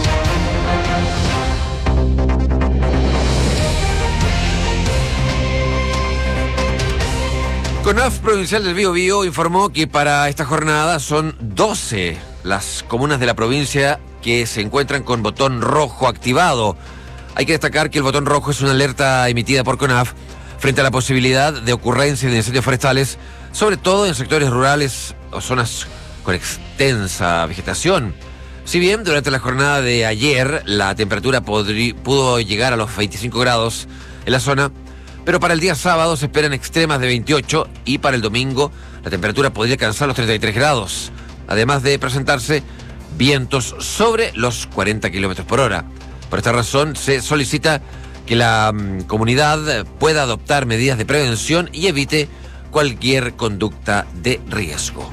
CONAF Provincial del Biobío informó que para esta jornada son 12 las comunas de la provincia que se encuentran con botón rojo activado. Hay que destacar que el botón rojo es una alerta emitida por CONAF frente a la posibilidad de ocurrencia de incendios forestales, sobre todo en sectores rurales o zonas con extensa vegetación. Si bien durante la jornada de ayer la temperatura pudo llegar a los 25 grados en la zona, pero para el día sábado se esperan extremas de 28 y para el domingo la temperatura podría alcanzar los 33 grados, además de presentarse vientos sobre los 40 kilómetros por hora. Por esta razón se solicita que la comunidad pueda adoptar medidas de prevención y evite cualquier conducta de riesgo.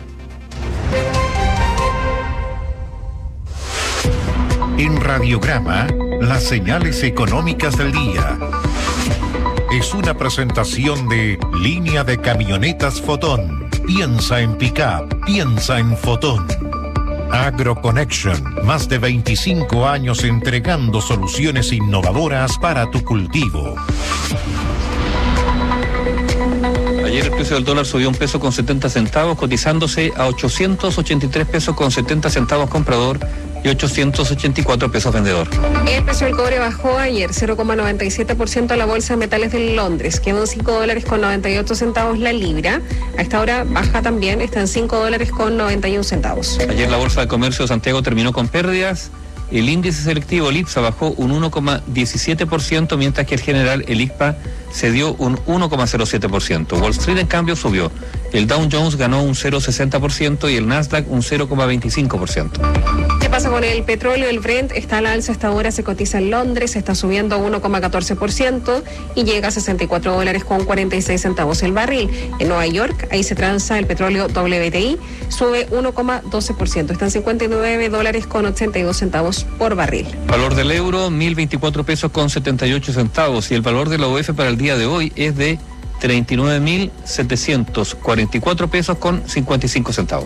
En Radiograma, las señales económicas del día. Es una presentación de Línea de Camionetas Fotón. Piensa en pick-up, piensa en Fotón. AgroConnection, más de 25 años entregando soluciones innovadoras para tu cultivo. Ayer el precio del dólar subió $1.70, cotizándose a 883 pesos con 70 centavos comprador y 884 pesos vendedor. El precio del cobre bajó ayer 0,97% a la bolsa de metales de Londres, quedó en $5.98 la libra. A esta hora baja también, está en $5.91. Ayer la bolsa de comercio de Santiago terminó con pérdidas. El índice selectivo, el IPSA, bajó un 1,17%, mientras que el general, el ICPA, cedió un 1,07%. Wall Street, en cambio, subió. El Dow Jones ganó un 0,60% y el Nasdaq un 0,25%. ¿Qué pasa con el petróleo? El Brent está a la alza, hasta ahora se cotiza en Londres, está subiendo 1,14% y llega a $64.46 el barril. En Nueva York, ahí se transa el petróleo WTI, sube 1,12%, está en $59.82 por barril. Valor del euro, 1.024 pesos con 78 centavos, y el valor de la UF para el día de hoy es de 39.744 pesos con 55 centavos.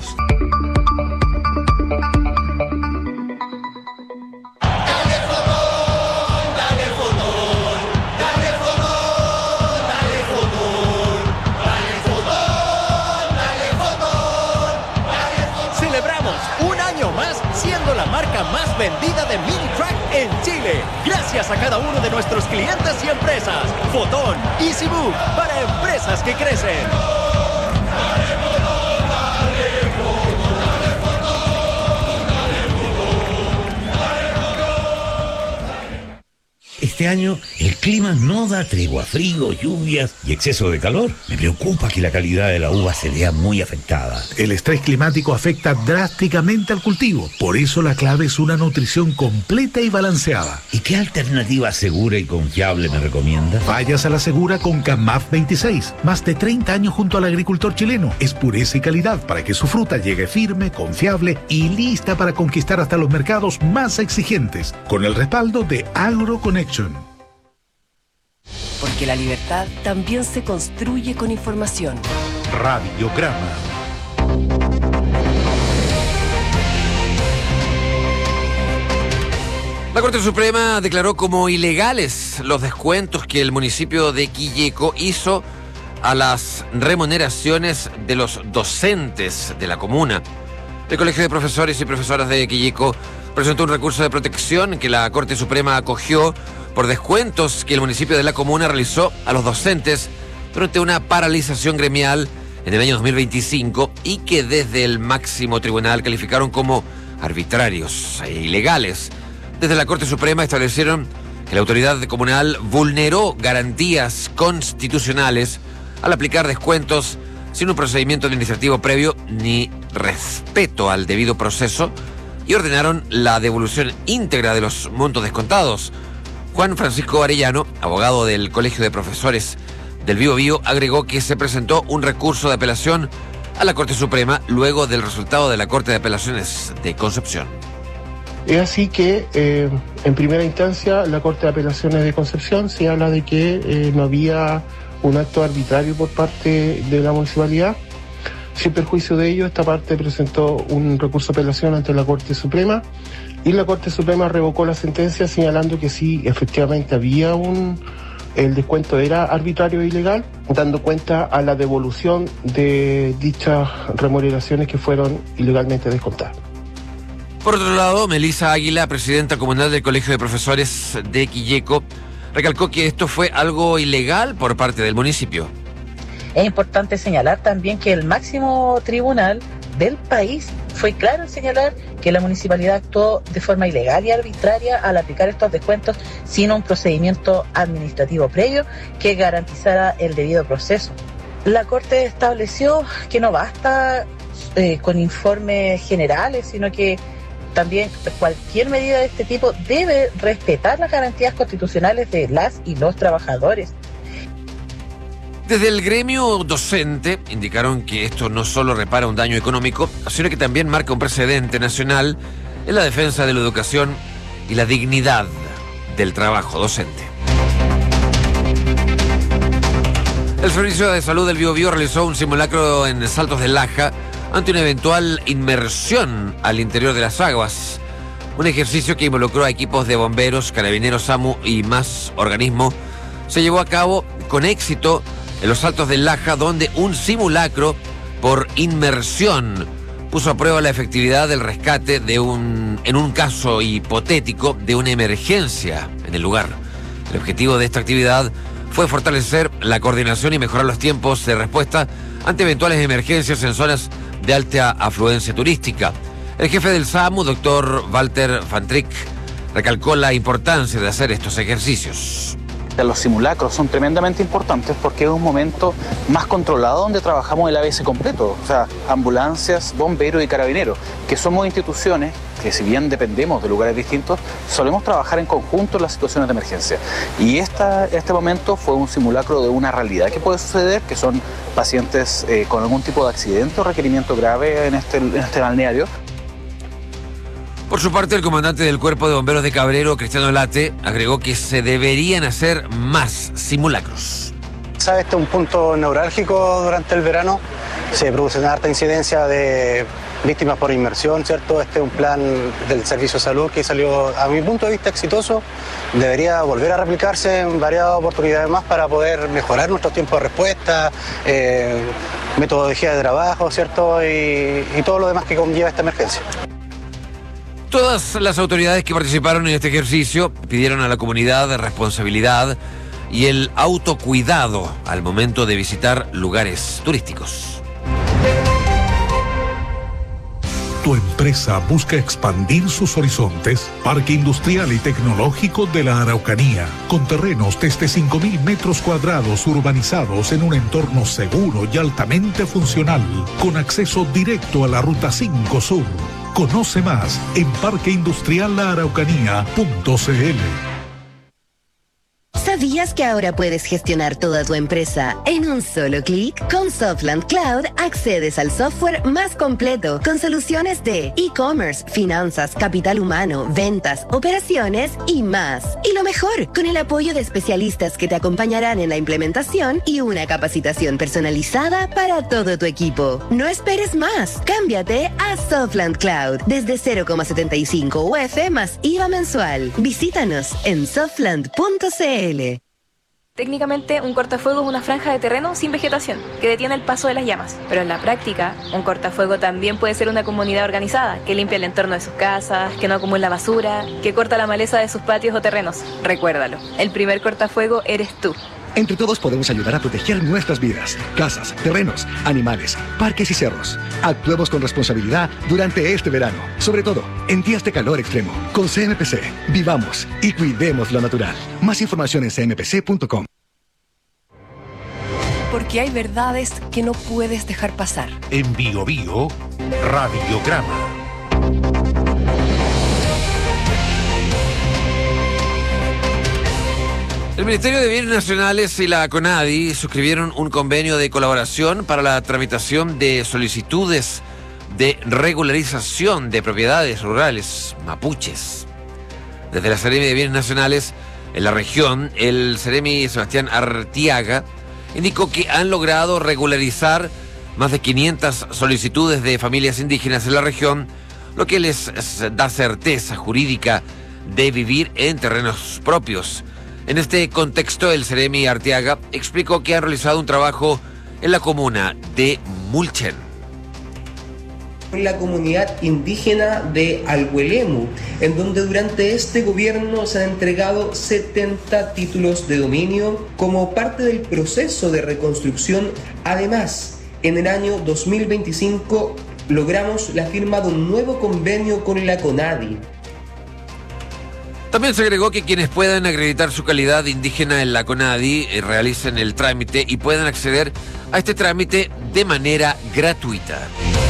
Más vendida de mini track en Chile, gracias a cada uno de nuestros clientes y empresas. Fotón, EasyMove, para empresas que crecen. Este año el clima no da tregua, frío, lluvias y exceso de calor. Me preocupa que la calidad de la uva se vea muy afectada. El estrés climático afecta drásticamente al cultivo. Por eso la clave es una nutrición completa y balanceada. ¿Y qué alternativa segura y confiable me recomienda? Vayas a la segura con CAMAF 26. Más de 30 años junto al agricultor chileno. Es pureza y calidad para que su fruta llegue firme, confiable y lista para conquistar hasta los mercados más exigentes. Con el respaldo de AgroConnection. Porque la libertad también se construye con información. Radiograma. La Corte Suprema declaró como ilegales los descuentos que el municipio de Quilleco hizo a las remuneraciones de los docentes de la comuna. El Colegio de Profesores y Profesoras de Quilleco presentó un recurso de protección que la Corte Suprema acogió por descuentos que el municipio de la comuna realizó a los docentes durante una paralización gremial en el año 2025 y que desde el máximo tribunal calificaron como arbitrarios e ilegales. Desde la Corte Suprema establecieron que la autoridad comunal vulneró garantías constitucionales al aplicar descuentos sin un procedimiento administrativo previo ni respeto al debido proceso y ordenaron la devolución íntegra de los montos descontados. Juan Francisco Arellano, abogado del Colegio de Profesores del Biobío, agregó que se presentó un recurso de apelación a la Corte Suprema luego del resultado de la Corte de Apelaciones de Concepción. Es así que, en primera instancia, la Corte de Apelaciones de Concepción se habla de que no había un acto arbitrario por parte de la municipalidad. Sin perjuicio de ello, esta parte presentó un recurso de apelación ante la Corte Suprema y la Corte Suprema revocó la sentencia señalando que sí, efectivamente había el descuento era arbitrario e ilegal, dando cuenta a la devolución de dichas remuneraciones que fueron ilegalmente descontadas. Por otro lado, Melisa Águila, presidenta comunal del Colegio de Profesores de Quilleco, recalcó que esto fue algo ilegal por parte del municipio. Es importante señalar también que el máximo tribunal del país fue claro en señalar que la municipalidad actuó de forma ilegal y arbitraria al aplicar estos descuentos sin un procedimiento administrativo previo que garantizara el debido proceso. La Corte estableció que no basta con informes generales, sino que también cualquier medida de este tipo debe respetar las garantías constitucionales de las y los trabajadores. Desde el gremio docente indicaron que esto no solo repara un daño económico, sino que también marca un precedente nacional en la defensa de la educación y la dignidad del trabajo docente. El Servicio de Salud del Biobío realizó un simulacro en Saltos del Laja ante una eventual inmersión al interior de las aguas. Un ejercicio que involucró a equipos de bomberos, carabineros, SAMU y más organismos se llevó a cabo con éxito en los Altos del Laja, donde un simulacro por inmersión puso a prueba la efectividad del rescate en un caso hipotético de una emergencia en el lugar. El objetivo de esta actividad fue fortalecer la coordinación y mejorar los tiempos de respuesta ante eventuales emergencias en zonas de alta afluencia turística. El jefe del SAMU, doctor Walter Van Trick, recalcó la importancia de hacer estos ejercicios. Los simulacros son tremendamente importantes porque es un momento más controlado donde trabajamos el ABS completo, o sea, ambulancias, bomberos y carabineros, que somos instituciones que, si bien dependemos de lugares distintos, solemos trabajar en conjunto en las situaciones de emergencia. Y este momento fue un simulacro de una realidad que puede suceder, que son pacientes con algún tipo de accidente o requerimiento grave en este balneario. Por su parte, el comandante del Cuerpo de Bomberos de Cabrero, Cristiano Late, agregó que se deberían hacer más simulacros. Este es un punto neurálgico durante el verano. Se produce una alta incidencia de víctimas por inmersión, ¿cierto? Este es un plan del Servicio de Salud que salió, a mi punto de vista, exitoso. Debería volver a replicarse en variadas oportunidades más para poder mejorar nuestros tiempos de respuesta, metodología de trabajo, ¿cierto? Y todo lo demás que conlleva esta emergencia. Todas las autoridades que participaron en este ejercicio pidieron a la comunidad responsabilidad y el autocuidado al momento de visitar lugares turísticos. Tu empresa busca expandir sus horizontes. Parque Industrial y Tecnológico de la Araucanía, con terrenos desde 5.000 metros cuadrados urbanizados en un entorno seguro y altamente funcional, con acceso directo a la Ruta 5 Sur. Conoce más en parqueindustrialaraucanía.cl. ¿Sabías que ahora puedes gestionar toda tu empresa en un solo clic? Con Softland Cloud accedes al software más completo con soluciones de e-commerce, finanzas, capital humano, ventas, operaciones y más. Y lo mejor, con el apoyo de especialistas que te acompañarán en la implementación y una capacitación personalizada para todo tu equipo. No esperes más. Cámbiate a Softland Cloud desde 0,75 UF más IVA mensual. Visítanos en softland.cl. Técnicamente, un cortafuego es una franja de terreno sin vegetación que detiene el paso de las llamas. Pero en la práctica, un cortafuego también puede ser una comunidad organizada que limpia el entorno de sus casas, que no acumula basura, que corta la maleza de sus patios o terrenos. Recuérdalo, el primer cortafuego eres tú. Entre todos podemos ayudar a proteger nuestras vidas, casas, terrenos, animales, parques y cerros. Actuemos con responsabilidad durante este verano, sobre todo en días de calor extremo. Con CMPC, vivamos y cuidemos lo natural. Más información en cmpc.com. Porque hay verdades que no puedes dejar pasar. En Bio Bio, Radiograma. El Ministerio de Bienes Nacionales y la CONADI suscribieron un convenio de colaboración para la tramitación de solicitudes de regularización de propiedades rurales mapuches. Desde la Seremi de Bienes Nacionales en la región, el Seremi Sebastián Artiaga indicó que han logrado regularizar más de 500 solicitudes de familias indígenas en la región, lo que les da certeza jurídica de vivir en terrenos propios. En este contexto, el Seremi Arteaga explicó que han realizado un trabajo en la comuna de Mulchen. En la comunidad indígena de Alhuelemu, en donde durante este gobierno se han entregado 70 títulos de dominio como parte del proceso de reconstrucción. Además, en el año 2025 logramos la firma de un nuevo convenio con la CONADI. También se agregó que quienes puedan acreditar su calidad indígena en la CONADI realicen el trámite y puedan acceder a este trámite de manera gratuita.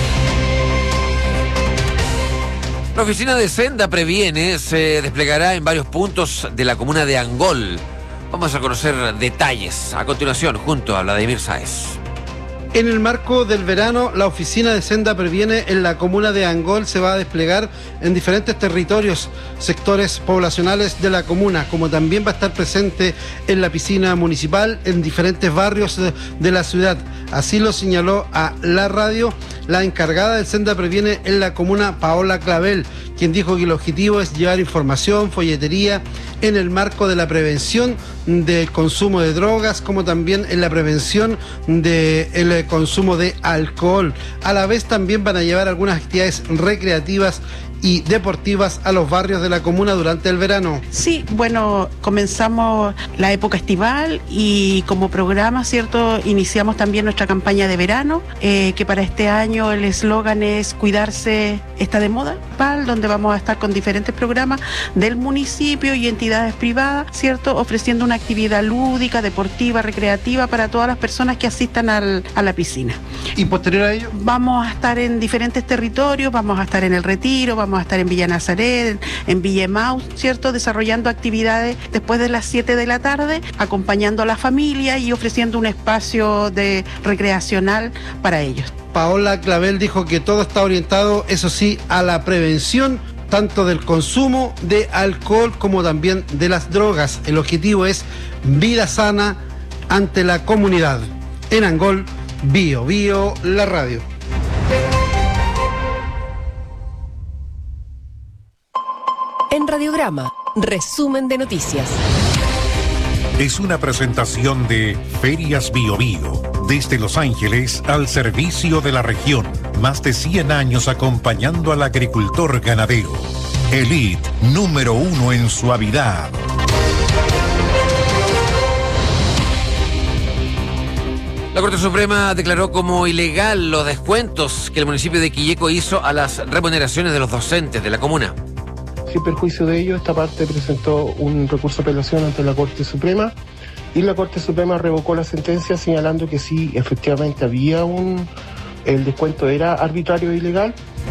La oficina de Senda Previene se desplegará en varios puntos de la comuna de Angol. Vamos a conocer detalles a continuación junto a Vladimir Sáez. En el marco del verano, la oficina de Senda Previene en la comuna de Angol se va a desplegar en diferentes territorios, sectores poblacionales de la comuna, como también va a estar presente en la piscina municipal en diferentes barrios de la ciudad. Así lo señaló a la radio la encargada del Senda Previene en la comuna, Paola Clavel, quien dijo que el objetivo es llevar información, folletería en el marco de la prevención del consumo de drogas, como también en la prevención del consumo de alcohol. A la vez también van a llevar algunas actividades recreativas y deportivas a los barrios de la comuna durante el verano. Sí, bueno, comenzamos la época estival y como programa, ¿cierto? Iniciamos también nuestra campaña de verano, que para este año el eslogan es Cuidarse está de moda, donde vamos a estar con diferentes programas del municipio y entidades privadas, ¿cierto? Ofreciendo una actividad lúdica, deportiva, recreativa para todas las personas que asistan a la piscina. ¿Y posterior a ello? Vamos a estar en diferentes territorios, vamos a estar en El Retiro, vamos a estar en Villa Nazaret, en Villa Emaús, ¿cierto? Desarrollando actividades después de las 7 de la tarde, acompañando a la familia y ofreciendo un espacio recreacional para ellos. Paola Clavel dijo que todo está orientado, eso sí, a la prevención tanto del consumo de alcohol como también de las drogas. El objetivo es vida sana ante la comunidad. En Angol, Bio Bio, la radio. En Radiograma, resumen de noticias. Es una presentación de Ferias Bio Bio, desde Los Ángeles al servicio de la región. Más de 100 años acompañando al agricultor ganadero. Elite, número 1 en suavidad. La Corte Suprema declaró como ilegal los descuentos que el municipio de Quilleco hizo a las remuneraciones de los docentes de la comuna. Sin perjuicio de ello, esta parte presentó un recurso de apelación ante la Corte Suprema y la Corte Suprema revocó la sentencia señalando que sí, efectivamente había el descuento era arbitrario e ilegal.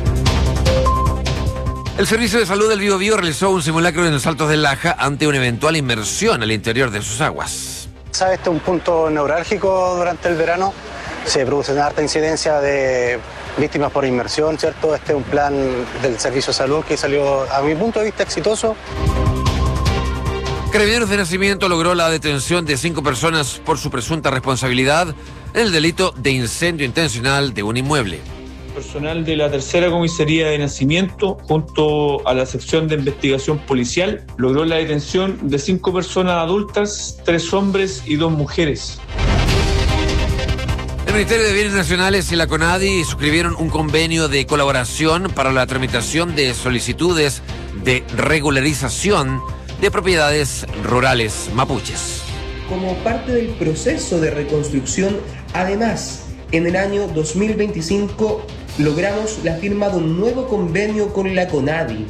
El Servicio de Salud del Biobío realizó un simulacro en los Altos del Laja ante una eventual inmersión al interior de sus aguas. Este es un punto neurálgico durante el verano. Se produce una alta incidencia de víctimas por inmersión, ¿cierto? Este es un plan del Servicio de Salud que salió, a mi punto de vista, exitoso. Carabineros de Nacimiento logró la detención de 5 personas por su presunta responsabilidad en el delito de incendio intencional de un inmueble. Personal de la tercera comisaría de Nacimiento, junto a la sección de investigación policial, logró la detención de 5 personas adultas, 3 hombres y 2 mujeres. El Ministerio de Bienes Nacionales y la CONADI suscribieron un convenio de colaboración para la tramitación de solicitudes de regularización de propiedades rurales mapuches. Como parte del proceso de reconstrucción, además, en el año 2025 logramos la firma de un nuevo convenio con la CONADI.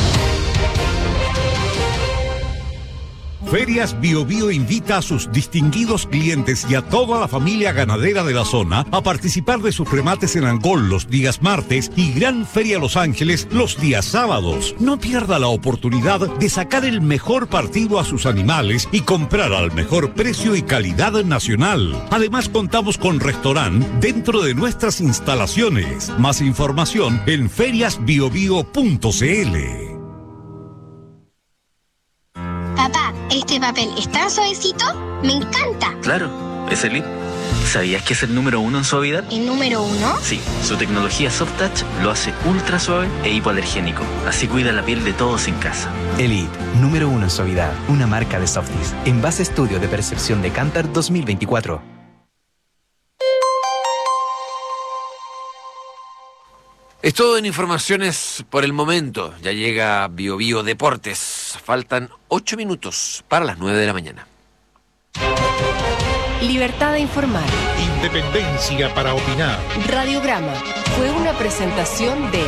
Ferias Bio Bio invita a sus distinguidos clientes y a toda la familia ganadera de la zona a participar de sus remates en Angol los días martes y Gran Feria Los Ángeles los días sábados. No pierda la oportunidad de sacar el mejor partido a sus animales y comprar al mejor precio y calidad nacional. Además, contamos con restaurante dentro de nuestras instalaciones. Más información en feriasbiobio.cl. Papá, ¿este papel es tan suavecito? ¡Me encanta! Claro, es Elite. ¿Sabías que es el número 1 en suavidad? ¿El número 1? Sí, su tecnología Soft Touch lo hace ultra suave e hipoalergénico. Así cuida la piel de todos en casa. Elite, número 1 en suavidad. Una marca de Softies. En base estudio de percepción de Kantar 2024. Es todo en informaciones por el momento. Ya llega Bio Bio Deportes. Faltan 8 minutos para las 9 de la mañana. Libertad de informar. Independencia para opinar. Radiograma fue una presentación de...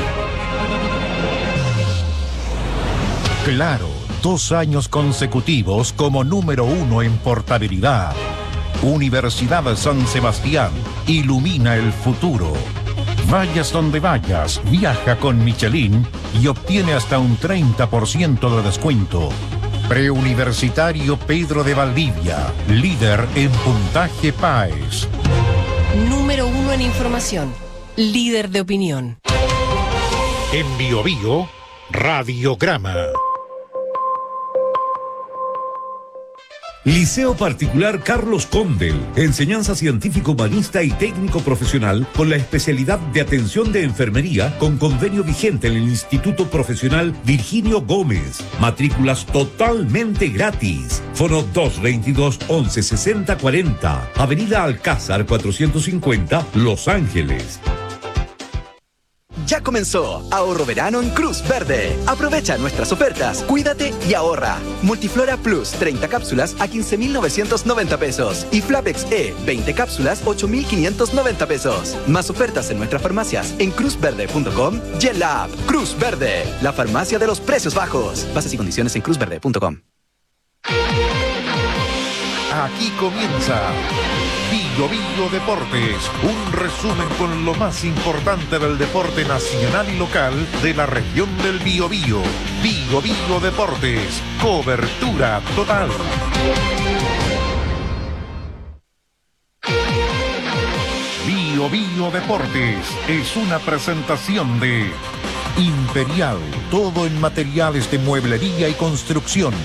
Claro, 2 años consecutivos como número 1 en portabilidad. Universidad de San Sebastián. Ilumina el futuro. Vayas donde vayas, viaja con Michelin y obtiene hasta un 30% de descuento. Preuniversitario Pedro de Valdivia, líder en puntaje PAES. Número 1 en información, líder de opinión. En Bio Bio, Radiograma. Liceo Particular Carlos Condel, enseñanza científico-humanista y técnico profesional con la especialidad de atención de enfermería con convenio vigente en el Instituto Profesional Virginio Gómez. Matrículas totalmente gratis. Fono 222-116040, Avenida Alcázar 450, Los Ángeles. Ya comenzó Ahorro Verano en Cruz Verde. Aprovecha nuestras ofertas, cuídate y ahorra. Multiflora Plus, 30 cápsulas a 15.990 pesos. Y Flapex E, 20 cápsulas, 8.590 pesos. Más ofertas en nuestras farmacias en cruzverde.com y en la app Cruz Verde, la farmacia de los precios bajos. Bases y condiciones en cruzverde.com. Aquí comienza Bio Bio Deportes, un resumen con lo más importante del deporte nacional y local de la región del Biobío. Bio Bio Deportes, cobertura total. Bio Bio Deportes es una presentación de Imperial, todo en materiales de mueblería y construcción.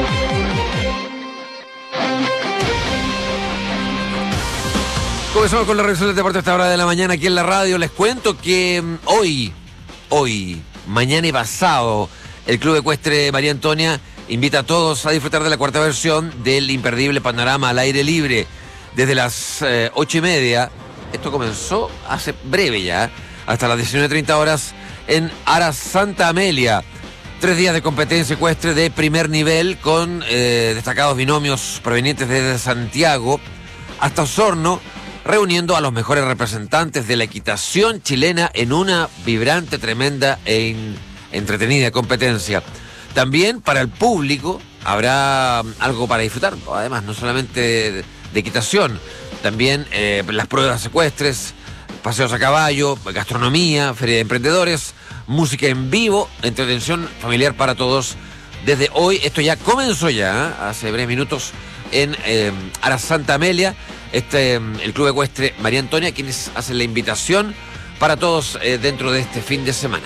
Comenzamos con la revisión del deporte a esta hora de la mañana aquí en la radio. Les cuento que hoy, mañana y pasado, el Club Ecuestre María Antonia invita a todos a disfrutar de la cuarta versión del imperdible panorama al aire libre. Desde las 8:30, esto comenzó hace breve ya, hasta las 19:30 horas en Aras Santa Amelia. 3 días de competencia ecuestre de primer nivel con destacados binomios provenientes desde Santiago hasta Osorno, reuniendo a los mejores representantes de la equitación chilena en una vibrante, tremenda e entretenida competencia. También para el público habrá algo para disfrutar, además no solamente de equitación, también las pruebas ecuestres, paseos a caballo, gastronomía, feria de emprendedores, música en vivo, entretención familiar para todos. Desde hoy, esto ya comenzó hace breves minutos en Aras Santa Amelia. El Club Ecuestre María Antonia, quienes hacen la invitación para todos dentro de este fin de semana.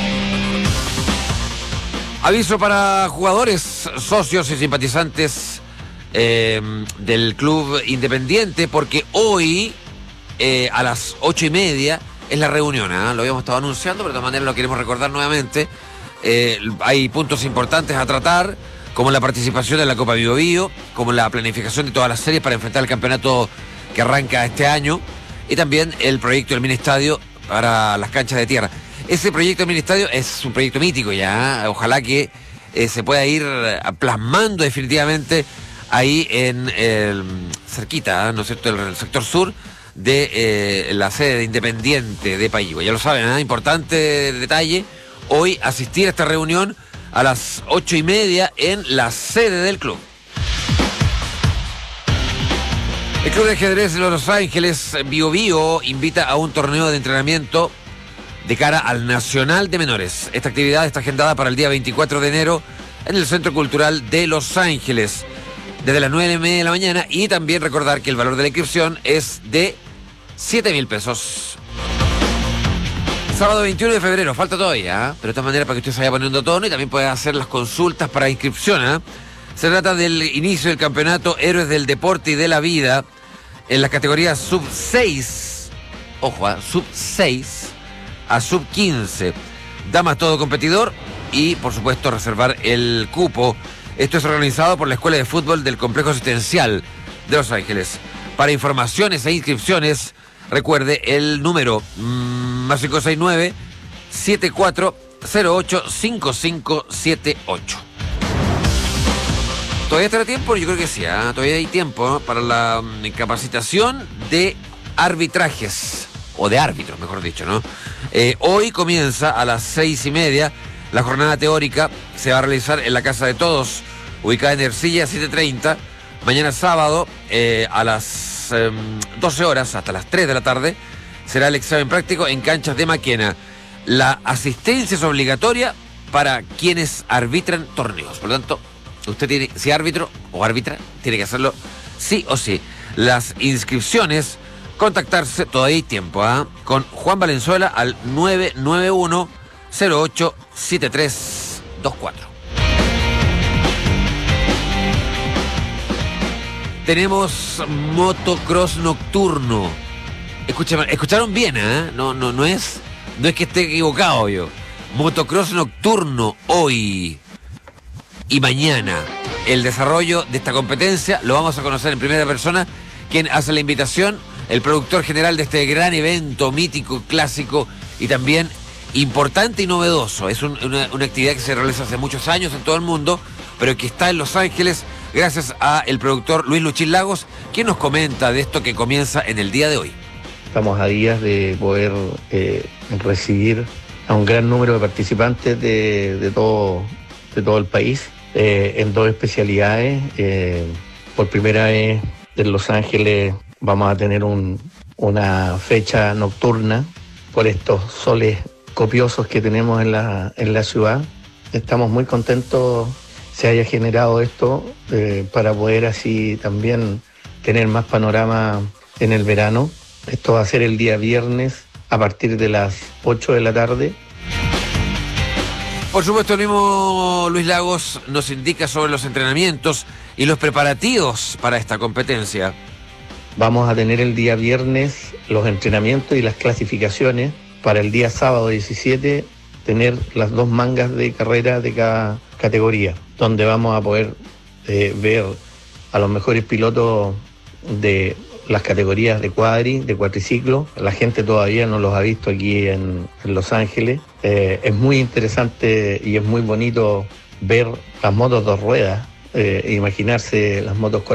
Aviso para jugadores, socios y simpatizantes del Club Independiente, porque hoy a las 8:30 es la reunión. Lo habíamos estado anunciando, pero de todas maneras lo queremos recordar nuevamente. Hay puntos importantes a tratar, como la participación en la Copa Bio Bio, como la planificación de todas las series para enfrentar el campeonato que arranca este año, y también el proyecto del mini estadio para las canchas de tierra. Ese proyecto del mini estadio es un proyecto mítico ya, ojalá que se pueda ir plasmando definitivamente ahí en cerquita, ¿no es cierto?, el sector sur de la sede de Independiente de Payigo. Ya lo saben, importante detalle, hoy asistir a esta reunión a las 8:30 en la sede del club. El Club de Ajedrez de Los Ángeles, Bio Bio, invita a un torneo de entrenamiento de cara al Nacional de Menores. Esta actividad está agendada para el día 24 de enero en el Centro Cultural de Los Ángeles, desde las 9:30 de la mañana, y también recordar que el valor de la inscripción es de 7.000 pesos. Sábado 21 de febrero, falta todavía, pero de todas maneras para que usted se vaya poniendo tono y también pueda hacer las consultas para inscripción. Se trata del inicio del campeonato Héroes del Deporte y de la Vida en las categorías sub-6, ojo, sub-6 a sub-15, damas todo competidor y por supuesto reservar el cupo. Esto es organizado por la Escuela de Fútbol del Complejo Asistencial de Los Ángeles. Para informaciones e inscripciones, recuerde el número más 569-7408-5578. ¿Todavía estará tiempo? Yo creo que sí, todavía hay tiempo para la capacitación de arbitrajes, o de árbitros, mejor dicho, ¿no? Hoy comienza a las 6:30 la jornada teórica, se va a realizar en la Casa de Todos, ubicada en Ercilla 7:30. Mañana sábado, a las 12 horas, hasta las 3 de la tarde, será el examen práctico en canchas de Maquena. La asistencia es obligatoria para quienes arbitran torneos. Por lo tanto, usted tiene, si árbitro o árbitra, tiene que hacerlo sí o sí. Las inscripciones, contactarse, todavía hay tiempo, con Juan Valenzuela al 991-087324. tenemos motocross nocturno. Escucharon bien, ¿eh? No es que esté equivocado yo. Motocross nocturno hoy y mañana. El desarrollo de esta competencia lo vamos a conocer en primera persona. Quien hace la invitación, el productor general de este gran evento mítico, clásico y también importante y novedoso. Es una actividad que se realiza hace muchos años en todo el mundo, pero que está en Los Ángeles gracias a el productor Luis Luchín Lagos, quien nos comenta de esto que comienza en el día de hoy. Estamos a días de poder recibir a un gran número de participantes de todo el país en 2 especialidades. Por primera vez en Los Ángeles vamos a tener una fecha nocturna por estos soles copiosos que tenemos en la ciudad. Estamos muy contentos se haya generado esto para poder así también tener más panorama en el verano. Esto va a ser el día viernes a partir de las 8 de la tarde. Por supuesto, el mismo Luis Lagos nos indica sobre los entrenamientos y los preparativos para esta competencia. Vamos a tener el día viernes los entrenamientos y las clasificaciones. Para el día sábado 17 tener las 2 mangas de carrera de cada categoría, donde vamos a poder ver a los mejores pilotos de las categorías de cuatriciclo. La gente todavía no los ha visto aquí en Los Ángeles. Es muy interesante y es muy bonito ver las motos 2 ruedas, imaginarse las motos